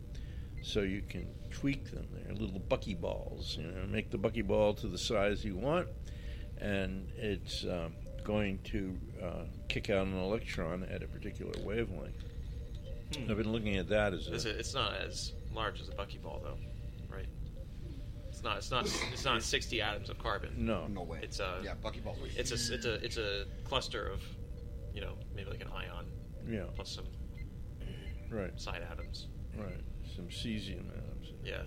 Speaker 12: So you can tweak them. They're little buckyballs. You know, make the buckyball to the size you want, and it's um, going to uh, kick out an electron at a particular wavelength.
Speaker 11: Hmm.
Speaker 12: I've been looking at that as a.
Speaker 11: Is it, it's not as large as a buckyball, though, right? It's not. It's not. It's not sixty atoms of carbon.
Speaker 12: No.
Speaker 10: No way.
Speaker 11: It's a.
Speaker 10: Yeah, buckyballs are
Speaker 11: It's a. It's a. It's a cluster of, you know, maybe like an ion.
Speaker 12: Yeah.
Speaker 11: Plus some.
Speaker 12: Right.
Speaker 11: Side atoms.
Speaker 12: Right. Some cesium atoms.
Speaker 11: Yeah.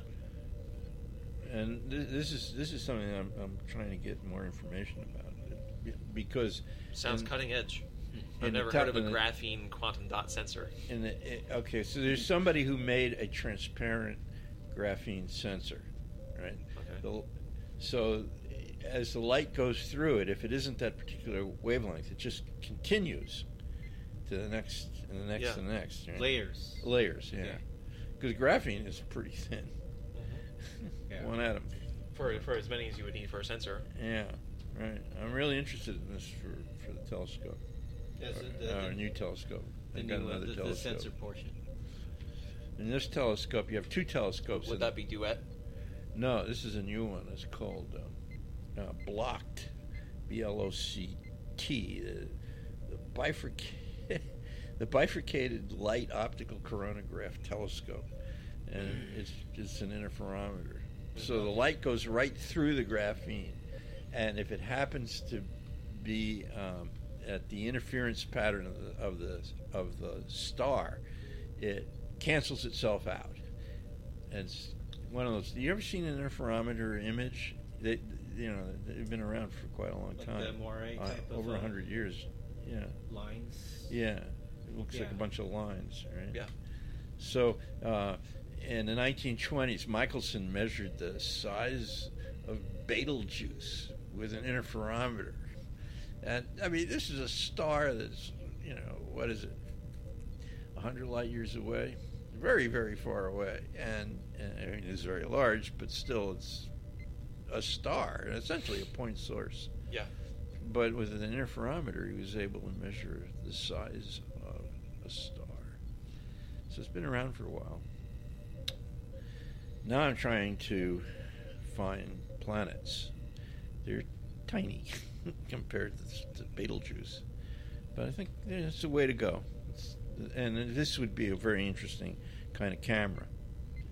Speaker 12: And th- this is this is something I'm, I'm trying to get more information about Be- because
Speaker 11: Sounds
Speaker 12: in-
Speaker 11: cutting edge.
Speaker 12: in
Speaker 11: I've
Speaker 12: the
Speaker 11: never
Speaker 12: top-
Speaker 11: heard of a
Speaker 12: in the-
Speaker 11: graphene quantum dot sensor.
Speaker 12: In the, it, okay, so there's somebody who made a transparent graphene sensor, right?
Speaker 11: Okay.
Speaker 12: The, so as the light goes through it, if it isn't that particular wavelength, it just continues to the next and the next
Speaker 11: Yeah.
Speaker 12: and the next. Right?
Speaker 7: Layers.
Speaker 12: Layers, yeah.
Speaker 7: Yeah.
Speaker 12: Because graphene is pretty thin.
Speaker 7: Yeah.
Speaker 12: One atom.
Speaker 11: For for as many as you would need for a sensor.
Speaker 12: Yeah, right. I'm really interested in this for, for the telescope.
Speaker 7: Yes,
Speaker 12: Our-
Speaker 7: the- the-
Speaker 12: our new telescope.
Speaker 7: The
Speaker 12: I got
Speaker 7: new uh,
Speaker 12: another
Speaker 7: the, the
Speaker 12: telescope.
Speaker 7: sensor portion.
Speaker 12: In this telescope, you have two telescopes.
Speaker 11: Would
Speaker 12: in
Speaker 11: that be duet?
Speaker 12: No, this is a new one. It's called um, uh, Blocked, B L O C T. The, the, bifurc- the bifurcated light optical coronagraph telescope, and it's it's an interferometer. So the light goes right through the graphene, and if it happens to be um, at the interference pattern of the of the of the star, it cancels itself out. And it's one of those. You ever seen an interferometer image? They, you know, they've been around for quite a long
Speaker 7: Like
Speaker 12: time.
Speaker 7: the Moiré
Speaker 12: Uh,
Speaker 7: type of,
Speaker 12: over
Speaker 7: uh,
Speaker 12: a hundred years. Yeah.
Speaker 7: Lines.
Speaker 12: Yeah. It looks like
Speaker 7: Yeah.
Speaker 12: a bunch of lines, right?
Speaker 11: Yeah.
Speaker 12: So, uh, in the nineteen twenties, Michelson measured the size of Betelgeuse with an interferometer. And, I mean, this is a star that's, you know, what is it, one hundred light years away? Very, very far away. And, and I mean, it's very large, but still it's a star, essentially a point source.
Speaker 11: Yeah.
Speaker 12: But with an interferometer, he was able to measure the size of a star. So it's been around for a while. Now I'm trying to find planets. They're tiny compared to, to Betelgeuse. But I think yeah, it's a way to go. It's, and this would be a very interesting kind of camera.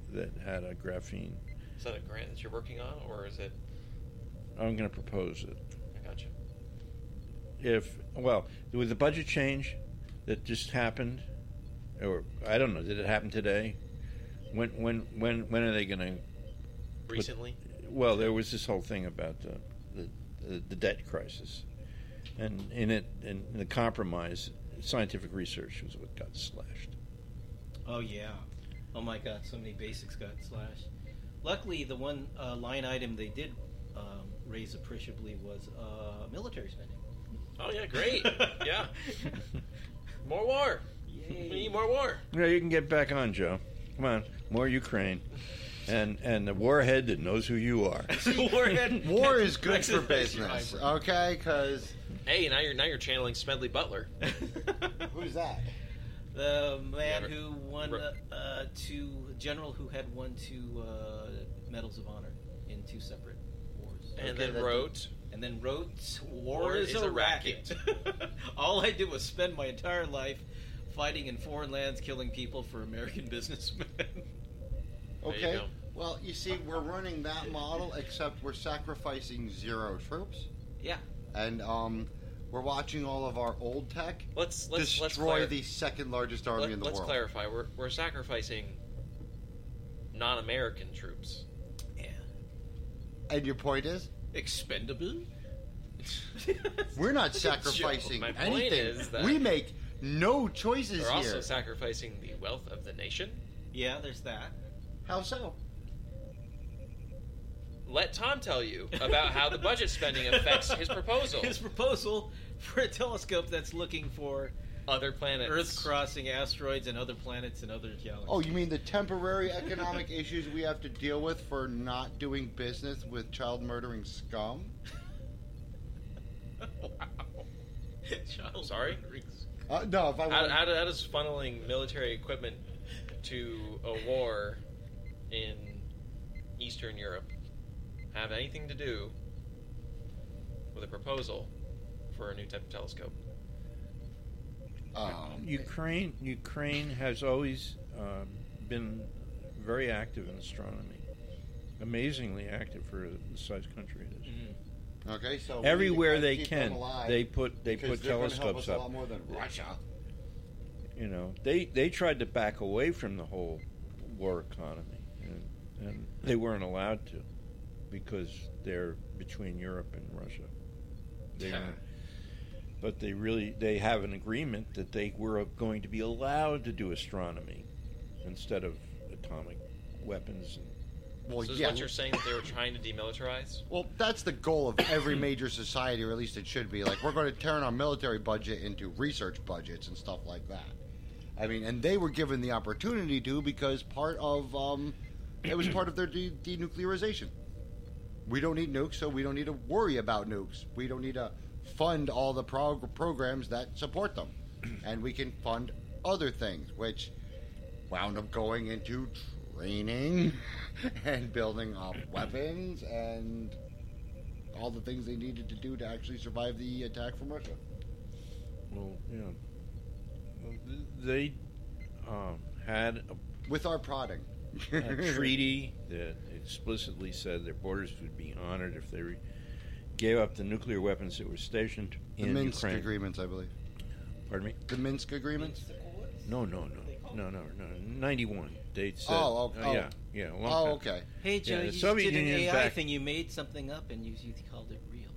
Speaker 12: that had a graphene.
Speaker 11: Is that a grant that you're working on, or is it?
Speaker 12: I'm going to propose it.
Speaker 11: I got you.
Speaker 12: If well, there was a budget change that just happened, or I don't know, did it happen today? When when when when are they going to?
Speaker 11: Recently.
Speaker 12: Well, there was this whole thing about the the, the, the debt crisis, and in it, in the compromise, scientific research was what got slashed.
Speaker 7: Oh yeah, oh my God, so many basics got slashed. Luckily, the one uh, line item they did um, raise appreciably was uh, military spending.
Speaker 11: Oh yeah, great. Yeah, more war.
Speaker 7: Yay.
Speaker 11: We need more war.
Speaker 12: Yeah, you can get back on, Joe. Come on, more Ukraine. And and the warhead that knows who you are.
Speaker 7: Warhead.
Speaker 10: War is good for business, okay? Because
Speaker 11: hey, now you're now you're channeling Smedley Butler.
Speaker 10: Who's that?
Speaker 7: The man
Speaker 11: Yeah,
Speaker 7: who won uh, uh, two general who had won two uh, medals of honor in two separate wars,
Speaker 11: And
Speaker 7: Okay,
Speaker 11: then
Speaker 7: that-
Speaker 11: wrote.
Speaker 7: and then wrote "War,
Speaker 11: War
Speaker 7: is,
Speaker 11: is
Speaker 7: a
Speaker 11: a
Speaker 7: racket." All I did was spend my entire life fighting in foreign lands, killing people for American businessmen.
Speaker 10: Okay.
Speaker 11: go.
Speaker 10: Well, you see, we're running that model, except we're sacrificing zero troops,
Speaker 7: Yeah.
Speaker 10: and um, we're watching all of our old tech
Speaker 11: Let's let's let's
Speaker 10: destroy
Speaker 11: clar-
Speaker 10: the second largest army
Speaker 11: let,
Speaker 10: in the
Speaker 11: let's
Speaker 10: world.
Speaker 11: clarify. We're we're sacrificing non-American troops.
Speaker 7: Yeah.
Speaker 10: And your point is,
Speaker 7: Expendable.
Speaker 10: we're not
Speaker 11: Joe,
Speaker 10: sacrificing
Speaker 11: my point
Speaker 10: anything.
Speaker 11: is that
Speaker 10: We make no choices
Speaker 11: We're also
Speaker 10: here.
Speaker 11: sacrificing the wealth of the nation.
Speaker 7: Yeah, there's that.
Speaker 10: How so?
Speaker 11: Let Tom tell you about how the budget spending affects his proposal.
Speaker 7: His proposal for a telescope that's looking for
Speaker 11: Other planets.
Speaker 7: Earth-crossing asteroids and other planets and other galaxies.
Speaker 10: Oh, you mean the temporary economic issues we have to deal with for not doing business with child-murdering scum?
Speaker 7: Wow. Child
Speaker 11: Sorry?
Speaker 7: murdering
Speaker 10: Uh, no, if I
Speaker 11: How,
Speaker 10: want...
Speaker 11: how, how does funneling military equipment to a war in Eastern Europe have anything to do with a proposal for a new type of telescope?
Speaker 10: Um,
Speaker 12: Ukraine Ukraine has always um, been very active in astronomy, amazingly active for the size country it is.
Speaker 7: Mm-hmm.
Speaker 10: Okay, so
Speaker 12: everywhere they
Speaker 10: keep
Speaker 12: can,
Speaker 10: them alive
Speaker 12: they put they
Speaker 10: because
Speaker 12: put
Speaker 10: they're gonna help
Speaker 12: telescopes
Speaker 10: us
Speaker 12: up.
Speaker 10: a lot more than Russia.
Speaker 12: You know, they they tried to back away from the whole war economy, and, and they weren't allowed to because they're between Europe and Russia. They
Speaker 11: Yeah.
Speaker 12: weren't- but they really they have an agreement that they were going to be allowed to do astronomy instead of atomic weapons. And,
Speaker 10: Well,
Speaker 11: so is
Speaker 10: yeah.
Speaker 11: what you're saying that they were trying to demilitarize?
Speaker 10: Well, that's the goal of every major society, or at least it should be. Like, we're going to turn our military budget into research budgets and stuff like that. I mean, and they were given the opportunity to because part of um, it was part of their de- denuclearization. We don't need nukes, so we don't need to worry about nukes. We don't need to fund all the prog- programs that support them, and we can fund other things, which wound up going into training and building up weapons and all the things they needed to do to actually survive the attack from Russia.
Speaker 12: well, you know, well, th- they um, had a
Speaker 10: With our prodding.
Speaker 12: a treaty that explicitly said their borders would be honored if they re- gave up the nuclear weapons that were stationed
Speaker 10: The
Speaker 12: in
Speaker 10: Minsk
Speaker 12: Ukraine.
Speaker 10: agreements, I believe.
Speaker 12: Pardon me?
Speaker 10: The Minsk agreements?
Speaker 12: No, no, no, no, no, no. ninety-one. They said.
Speaker 10: Oh, oh,
Speaker 12: uh, yeah,
Speaker 10: oh.
Speaker 12: yeah. a long
Speaker 10: Oh,
Speaker 12: time.
Speaker 10: okay.
Speaker 7: Hey, Joe,
Speaker 12: Yeah, the
Speaker 7: you
Speaker 12: Soviet
Speaker 7: just did an
Speaker 12: Union
Speaker 7: A I
Speaker 12: back-
Speaker 7: thing. You made something up and you, you called it real.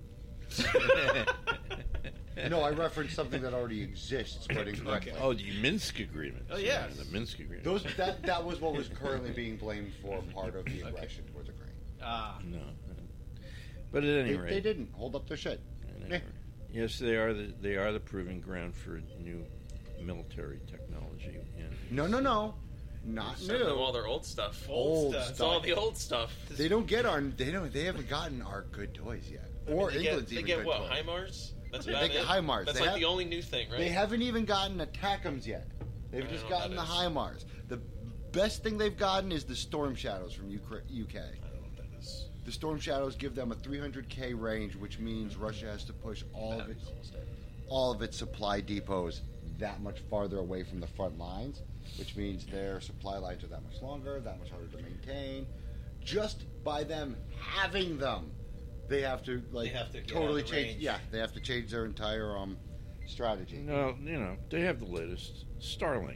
Speaker 10: No, I referenced something that already exists, but incorrectly.
Speaker 12: Oh, the Minsk agreement.
Speaker 7: Oh, yes.
Speaker 12: the Minsk agreement.
Speaker 10: Those that that was what was currently being blamed for part of the aggression towards Ukraine.
Speaker 7: Ah.
Speaker 12: No. But at any
Speaker 10: They,
Speaker 12: rate,
Speaker 10: they didn't hold up their shit.
Speaker 12: at any rate, yes, they are the they are the proving ground for new military technology. And
Speaker 10: No, no, no, not
Speaker 11: Send them all
Speaker 10: new.
Speaker 11: their old stuff.
Speaker 10: Old
Speaker 11: It's
Speaker 10: stuff.
Speaker 11: all the old stuff.
Speaker 10: They don't get our. They don't. They haven't gotten our good toys yet. Or
Speaker 11: they
Speaker 10: England's
Speaker 11: get, they
Speaker 10: even
Speaker 11: get
Speaker 10: good
Speaker 11: what?
Speaker 10: toys.
Speaker 11: HIMARS? That's
Speaker 10: They
Speaker 11: about
Speaker 10: get
Speaker 11: it?
Speaker 10: HIMARS.
Speaker 11: That's
Speaker 10: They
Speaker 11: like
Speaker 10: have-
Speaker 11: the only new thing, right?
Speaker 10: They haven't even gotten ATACMS yet. They've
Speaker 11: I
Speaker 10: just
Speaker 11: don't know what
Speaker 10: gotten the
Speaker 11: that
Speaker 10: HIMARS. The best thing they've gotten is the Storm Shadows from Ukra- U K.
Speaker 11: I don't know what that is.
Speaker 10: The Storm Shadows give them a three hundred K range, which means Russia has to push all of its all of its supply depots that much farther away from the front lines, which means their supply lines are that much longer, that much harder to maintain. Just by them having them, they have to like
Speaker 7: They have to get
Speaker 10: totally
Speaker 7: out of
Speaker 10: change.
Speaker 7: range.
Speaker 10: Yeah, they have to change their entire um strategy.
Speaker 12: No, you know, they have the latest Starlink.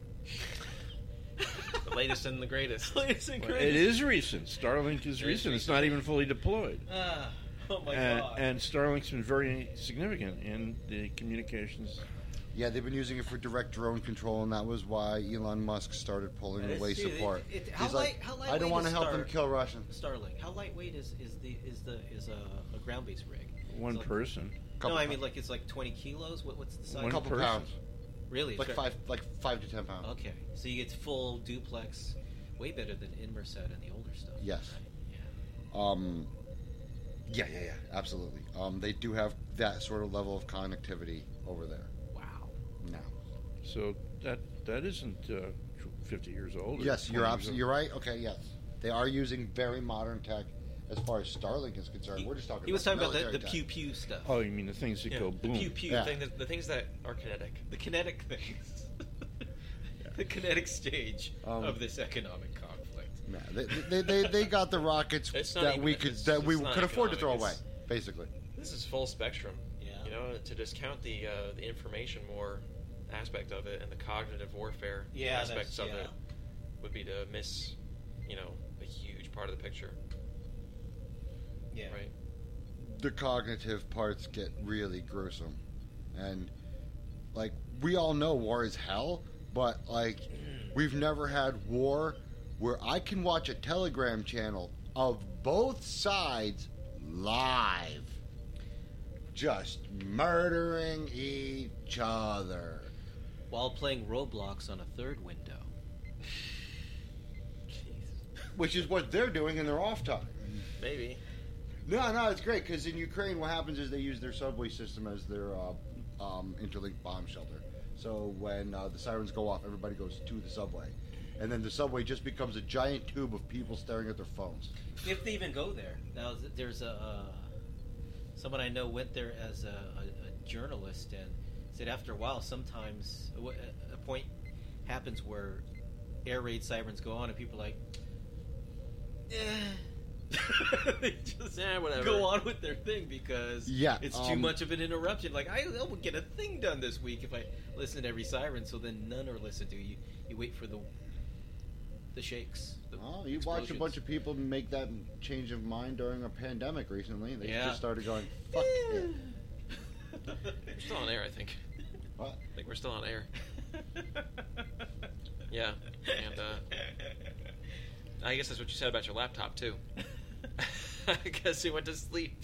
Speaker 11: The latest and the greatest.
Speaker 7: latest and
Speaker 12: Well,
Speaker 7: greatest.
Speaker 12: it is recent. Starlink is
Speaker 11: It is
Speaker 12: recent. It's
Speaker 11: recent.
Speaker 12: not even fully deployed.
Speaker 7: Ah, oh my
Speaker 12: and,
Speaker 7: god.
Speaker 12: and Starlink's been very significant in the communications.
Speaker 10: Yeah, they've been using it for direct drone control, and that was why Elon Musk started pulling
Speaker 7: That is
Speaker 10: away
Speaker 7: true. It-
Speaker 10: support.
Speaker 7: it- how
Speaker 10: He's
Speaker 7: light-
Speaker 10: like,
Speaker 7: how
Speaker 10: I
Speaker 7: lightweight
Speaker 10: don't want to
Speaker 7: is
Speaker 10: help
Speaker 7: Star-
Speaker 10: them kill Russian.
Speaker 7: Starlink. How lightweight is, is the is the is a, a ground based rig?
Speaker 12: One
Speaker 7: It's like-
Speaker 12: person.
Speaker 10: Couple
Speaker 7: no, I mean
Speaker 10: pounds.
Speaker 7: like it's like twenty kilos. What what's the size?
Speaker 10: A couple
Speaker 12: person.
Speaker 10: pounds.
Speaker 7: Really?
Speaker 10: Like
Speaker 7: It's
Speaker 10: five, like five to ten pounds.
Speaker 7: Okay, so you get full duplex, way better than Inmarsat and the older stuff.
Speaker 10: Yes. Um. Yeah, yeah, yeah. Absolutely. Um. They do have that sort of level of connectivity over there.
Speaker 7: Wow.
Speaker 10: Now.
Speaker 12: So that that isn't uh, fifty years old. or
Speaker 10: Yes, you're
Speaker 12: twenty years
Speaker 10: absolutely. You're right. Okay. Yes. They are using very modern tech as far as Starlink is concerned. We're just talking.
Speaker 7: He was
Speaker 10: about
Speaker 7: talking about the,
Speaker 10: military
Speaker 7: the
Speaker 10: tech.
Speaker 7: pew pew stuff.
Speaker 12: old. Oh, you mean the things that
Speaker 7: Yeah,
Speaker 12: go
Speaker 7: the
Speaker 12: boom?
Speaker 7: pew pew
Speaker 10: Yeah.
Speaker 11: Thing that, the things that are kinetic.
Speaker 7: The kinetic things. The kinetic stage
Speaker 10: Um,
Speaker 7: of this economic conflict.
Speaker 10: Nah, they, they, they, they got the rockets
Speaker 11: It's not
Speaker 10: that
Speaker 11: even-
Speaker 10: we could
Speaker 11: it's-
Speaker 10: that we
Speaker 11: it's not
Speaker 10: could afford to throw
Speaker 11: economic,
Speaker 10: away,
Speaker 11: it's-
Speaker 10: basically.
Speaker 11: This is full spectrum.
Speaker 7: Yeah.
Speaker 11: You know, to discount the uh, the information war aspect of it and the cognitive warfare
Speaker 7: Yeah,
Speaker 11: aspects of
Speaker 7: that's-
Speaker 11: it would be to miss, you know, a huge part of the picture.
Speaker 7: Yeah.
Speaker 11: Right.
Speaker 10: The cognitive parts get really gruesome, and like we all know war is hell, but like we've never had war where I can watch a Telegram channel of both sides live, just murdering each other
Speaker 7: While playing Roblox on a third window.
Speaker 10: which is what they're doing in their off time.
Speaker 11: Maybe.
Speaker 10: No, no, it's great because in Ukraine, what happens is they use their subway system as their uh, um, interlinked bomb shelter. So when uh, the sirens go off, everybody goes to the subway, and then the subway just becomes a giant tube of people staring at their phones.
Speaker 7: If they even go there. Now, there's a uh, someone I know went there as a, a, a journalist and said after a while, sometimes a, a point happens where air raid sirens go on and people are like, eh. They just
Speaker 11: Yeah, whatever.
Speaker 7: go on with their thing because
Speaker 10: Yeah,
Speaker 7: it's too
Speaker 10: um,
Speaker 7: much of an interruption. Like, I, I would get a thing done this week if I listen to every siren, so then none are listened to. You you wait for the the shakes. The
Speaker 10: Oh, you watched a
Speaker 7: explosions.
Speaker 10: bunch of people make that change of mind during a pandemic recently. They
Speaker 7: Yeah.
Speaker 10: just started going, "Fuck it."
Speaker 11: We're still on air, I think.
Speaker 10: What?
Speaker 11: I think we're still on air. Yeah, and uh, I guess that's what you said about your laptop too. I guess you went to sleep.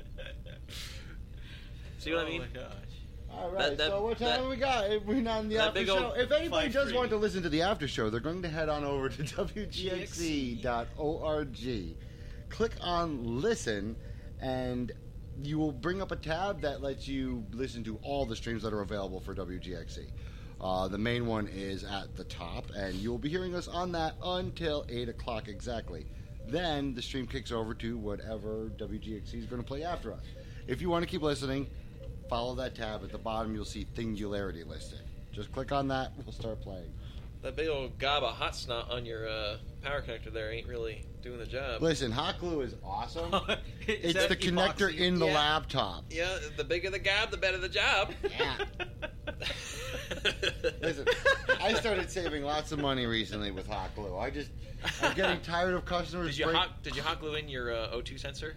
Speaker 11: See what
Speaker 7: Oh
Speaker 11: I mean?
Speaker 7: my gosh.
Speaker 10: All right,
Speaker 11: That- that-
Speaker 10: so what time
Speaker 11: that-
Speaker 10: have we got? If we're not in the
Speaker 11: that
Speaker 10: after
Speaker 11: big
Speaker 10: show.
Speaker 11: old
Speaker 10: If anybody
Speaker 7: five
Speaker 10: does
Speaker 7: three.
Speaker 10: want to listen to the after show, they're going to head on over to w g x c dot org. Click on listen, and you will bring up a tab that lets you listen to all the streams that are available for W G X C. Uh, the main one is at the top, and you will be hearing us on that until eight o'clock exactly. Then the stream kicks over to whatever W G X C is going to play after us. If you want to keep listening, follow that tab. At the bottom, you'll see Thingularity listed. Just click on that. We'll start playing.
Speaker 11: That big old gob of hot snot on your uh, power connector there ain't really doing the job.
Speaker 10: Listen, hot glue is awesome.
Speaker 7: Is
Speaker 10: It's
Speaker 7: that
Speaker 10: the connector
Speaker 7: epoxy?
Speaker 10: in the
Speaker 11: Yeah.
Speaker 10: laptop.
Speaker 11: Yeah, the bigger the gob, the better the job.
Speaker 10: Yeah. Listen, I started saving lots of money recently with hot glue. I just, I'm getting tired of customers.
Speaker 11: Did you
Speaker 10: break-
Speaker 11: hot Did you hot glue in your uh, O two sensor?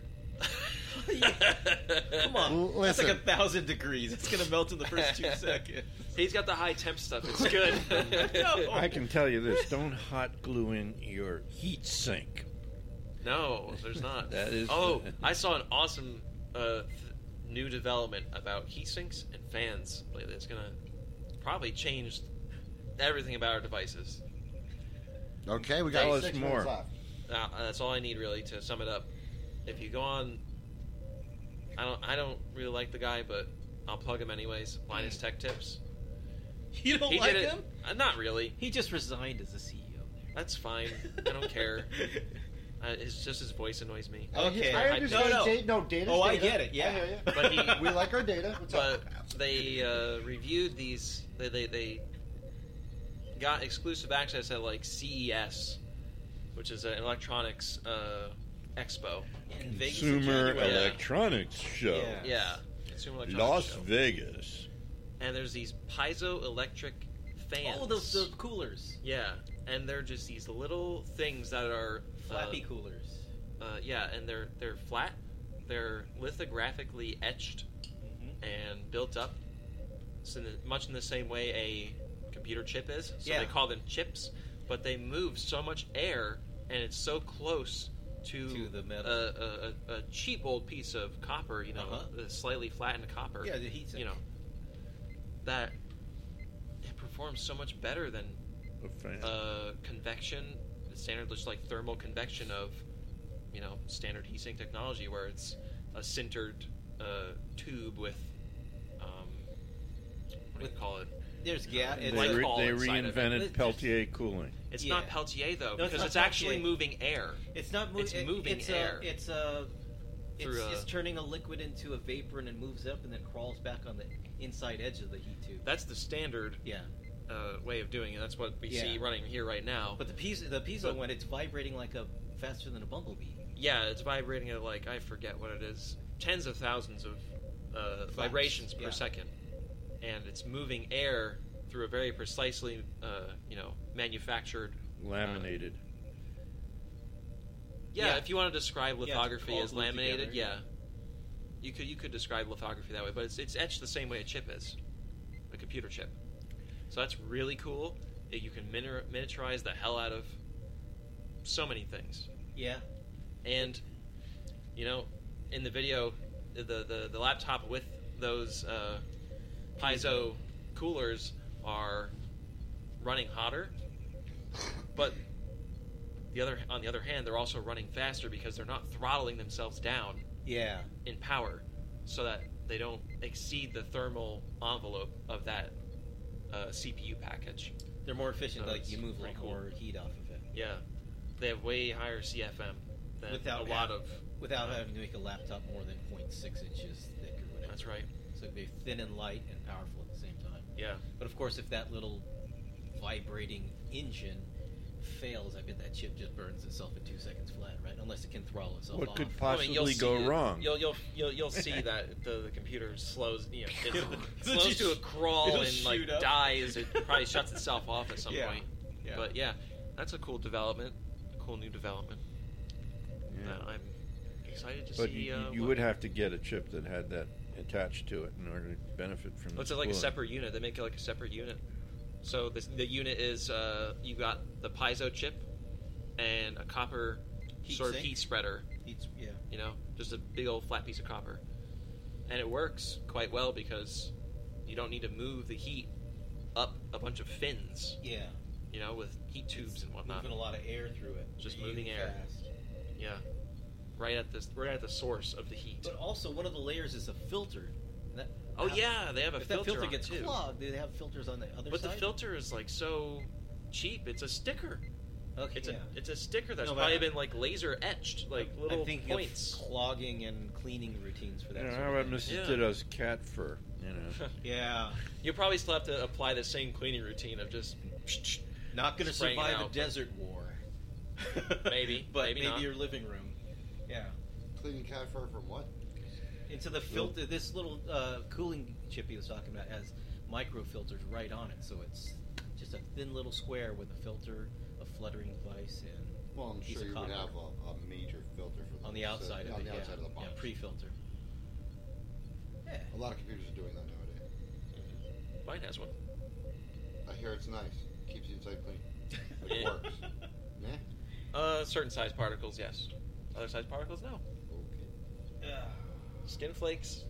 Speaker 7: Come on.
Speaker 10: L-
Speaker 7: That's
Speaker 10: listen.
Speaker 7: like a thousand degrees. It's going to melt in the first two seconds.
Speaker 11: He's got the high temp stuff. It's good.
Speaker 7: No.
Speaker 12: I can tell you this: don't hot glue in your heat sink.
Speaker 11: No, there's not.
Speaker 12: That is-
Speaker 11: Oh, I saw an awesome uh, th- new development about heat sinks and fans lately. It's gonna probably change everything about our devices.
Speaker 10: Okay, we got
Speaker 12: Tell us
Speaker 10: six
Speaker 12: more.
Speaker 10: minutes left.
Speaker 11: Uh, that's all I need really to sum it up. If you go on, I don't, I don't really like the guy, but I'll plug him anyways. Linus Tech Tips.
Speaker 7: You don't
Speaker 11: He
Speaker 7: like
Speaker 11: did it-
Speaker 7: him?
Speaker 11: Uh, not really.
Speaker 7: He just resigned as a C E O there.
Speaker 11: That's fine. I don't care. Uh, it's just his voice annoys me.
Speaker 10: Okay, I understand. No, no. Data, no data.
Speaker 7: Oh,
Speaker 10: data.
Speaker 7: I get it. Yeah,
Speaker 10: I hear you.
Speaker 11: But he,
Speaker 10: we like our data. What's
Speaker 11: but
Speaker 10: up?
Speaker 11: they uh, reviewed these. They, they they got exclusive access at like C E S, which is an electronics uh, expo
Speaker 7: in Vegas.
Speaker 12: Consumer
Speaker 7: in January.
Speaker 12: Electronics Show.
Speaker 11: Yeah, yeah. Consumer Electronics
Speaker 12: Las
Speaker 11: Show.
Speaker 12: Vegas.
Speaker 11: And there's these piezoelectric fans.
Speaker 7: Oh, those, those coolers.
Speaker 11: Yeah, and they're just these little things that are
Speaker 7: Flappy
Speaker 11: uh,
Speaker 7: coolers.
Speaker 11: Uh, yeah, and they're they're flat. They're lithographically etched
Speaker 7: mm-hmm.
Speaker 11: and built up, so in the, much in the same way a computer chip is. So
Speaker 7: yeah.
Speaker 11: they call them chips, but they move so much air, and it's so close to,
Speaker 7: to the metal.
Speaker 11: A, a, a cheap old piece of copper, you know,
Speaker 7: uh-huh.
Speaker 11: a slightly flattened copper.
Speaker 7: Yeah, the heat sink.
Speaker 11: You know, that it performs so much better than uh, convection, the standard just like thermal convection of, you know, standard heat sink technology, where it's a sintered uh, tube with, um, what do you call it?
Speaker 7: There's gas.
Speaker 12: They, re- they reinvented it. Peltier cooling.
Speaker 11: It's
Speaker 7: yeah.
Speaker 11: not Peltier though,
Speaker 7: no,
Speaker 11: because
Speaker 7: it's,
Speaker 11: it's actually moving air.
Speaker 7: It's not mo-
Speaker 11: It's
Speaker 7: it,
Speaker 11: moving
Speaker 7: it's
Speaker 11: air.
Speaker 7: A, it's a. It's,
Speaker 11: a,
Speaker 7: it's turning a liquid into a vapor and it moves up and then crawls back on the inside edge of the heat tube.
Speaker 11: That's the standard.
Speaker 7: Yeah.
Speaker 11: Uh, way of doing it. That's what we
Speaker 7: yeah.
Speaker 11: see running here right now.
Speaker 7: But the piezo, the piezo but, one, it's vibrating like a faster than a bumblebee.
Speaker 11: Yeah, it's vibrating at like I forget what it is, tens of thousands of uh, vibrations per
Speaker 7: yeah.
Speaker 11: second, and it's moving air through a very precisely, uh, you know, manufactured,
Speaker 12: laminated.
Speaker 11: Uh, yeah, yeah, if you want to describe lithography
Speaker 7: yeah,
Speaker 11: as laminated,
Speaker 7: together,
Speaker 11: yeah.
Speaker 7: yeah,
Speaker 11: you could you could describe lithography that way, but it's it's etched the same way a chip is, a computer chip. So that's really cool. You can miniaturize the hell out of so many things.
Speaker 7: Yeah.
Speaker 11: And, you know, in the video, the the, the laptop with those uh, piezo coolers are running hotter, but the other on the other hand, they're also running faster because they're not throttling themselves down.
Speaker 7: Yeah.
Speaker 11: In power, so that they don't exceed the thermal envelope of that uh, C P U package.
Speaker 7: They're more efficient.
Speaker 11: So
Speaker 7: like you move a lot
Speaker 11: cool.
Speaker 7: more heat off of it.
Speaker 11: Yeah, they have way higher C F M than
Speaker 7: without
Speaker 11: a lot
Speaker 7: ha-
Speaker 11: of
Speaker 7: without having to make a laptop more than zero point six inches thick or whatever.
Speaker 11: That's right.
Speaker 7: So it'd be thin and light and powerful at the same time.
Speaker 11: Yeah.
Speaker 7: But of course, if that little vibrating engine fails, I bet that chip just burns itself in two seconds flat, right? Unless it can throttle itself
Speaker 12: what
Speaker 7: off.
Speaker 12: could possibly
Speaker 11: I mean,
Speaker 12: go
Speaker 11: it.
Speaker 12: wrong?
Speaker 11: You'll you'll you'll, you'll see that the, the computer slows, you know, it slows to a crawl
Speaker 7: It'll
Speaker 11: and like
Speaker 7: up.
Speaker 11: dies. It probably shuts itself off at some
Speaker 7: yeah.
Speaker 11: point.
Speaker 7: Yeah.
Speaker 11: But yeah, that's a cool development, a cool new development.
Speaker 12: Yeah.
Speaker 11: That I'm excited to
Speaker 12: but
Speaker 11: see.
Speaker 12: you,
Speaker 11: uh,
Speaker 12: you would have to get a chip that had that attached to it in order to benefit from.
Speaker 11: It's
Speaker 12: this
Speaker 11: like
Speaker 12: cooling.
Speaker 11: a separate unit. They make it like a separate unit. So this, the unit is uh, you got the piezo chip and a copper
Speaker 7: heat
Speaker 11: sort of
Speaker 7: sink?
Speaker 11: heat spreader.
Speaker 7: Heat, yeah.
Speaker 11: You know, just a big old flat piece of copper, and it works quite well because you don't need to move the heat up a bunch of fins.
Speaker 7: Yeah.
Speaker 11: You know, with heat tubes
Speaker 7: it's
Speaker 11: and whatnot.
Speaker 7: Moving a lot of air through it.
Speaker 11: Just moving air.
Speaker 7: Fast.
Speaker 11: Yeah. Right at this, right at the source of the heat.
Speaker 7: But also, one of the layers is a filter. That,
Speaker 11: oh
Speaker 7: how,
Speaker 11: yeah, they have a
Speaker 7: if
Speaker 11: filter.
Speaker 7: that filter
Speaker 11: on
Speaker 7: gets
Speaker 11: it too.
Speaker 7: clogged, they have filters on the other
Speaker 11: but
Speaker 7: side.
Speaker 11: But the filter is like so cheap. It's a sticker.
Speaker 7: Okay.
Speaker 11: It's
Speaker 7: yeah.
Speaker 11: a it's a sticker that's
Speaker 7: no,
Speaker 11: probably
Speaker 7: I,
Speaker 11: been like laser etched, like little
Speaker 7: I think
Speaker 11: points.
Speaker 7: Of clogging and cleaning routines for that.
Speaker 12: You know,
Speaker 7: sort
Speaker 12: how
Speaker 7: of
Speaker 12: about
Speaker 7: thing.
Speaker 12: Missus
Speaker 11: Yeah.
Speaker 12: Ditto's cat fur? You know.
Speaker 7: Yeah.
Speaker 11: You'll probably still have to apply the same cleaning routine of just
Speaker 7: not going to
Speaker 11: spraying it
Speaker 7: survive
Speaker 11: out.
Speaker 7: a desert war.
Speaker 11: Maybe,
Speaker 7: but
Speaker 11: maybe,
Speaker 7: maybe
Speaker 11: not.
Speaker 7: your living room. Yeah.
Speaker 10: Cleaning cat fur from what?
Speaker 7: Into the filter. This little uh, cooling chip he was talking about has micro filters right on it, so it's just a thin little square with a filter, a fluttering device, and
Speaker 10: well, I'm
Speaker 7: piece
Speaker 10: sure
Speaker 7: of
Speaker 10: you
Speaker 7: copper.
Speaker 10: would have a, a major filter for them.
Speaker 7: On the outside
Speaker 10: so,
Speaker 7: of
Speaker 10: on
Speaker 7: it,
Speaker 10: the
Speaker 7: yeah.
Speaker 10: outside of the box.
Speaker 7: Yeah, pre-filter. Yeah.
Speaker 10: A lot of computers are doing that nowadays.
Speaker 11: Mine has one.
Speaker 10: I hear it's nice. Keeps the inside clean. It
Speaker 11: Yeah.
Speaker 10: works. Yeah.
Speaker 11: Uh, certain size particles, yes. Other size particles, no.
Speaker 10: Okay.
Speaker 11: Skin flakes,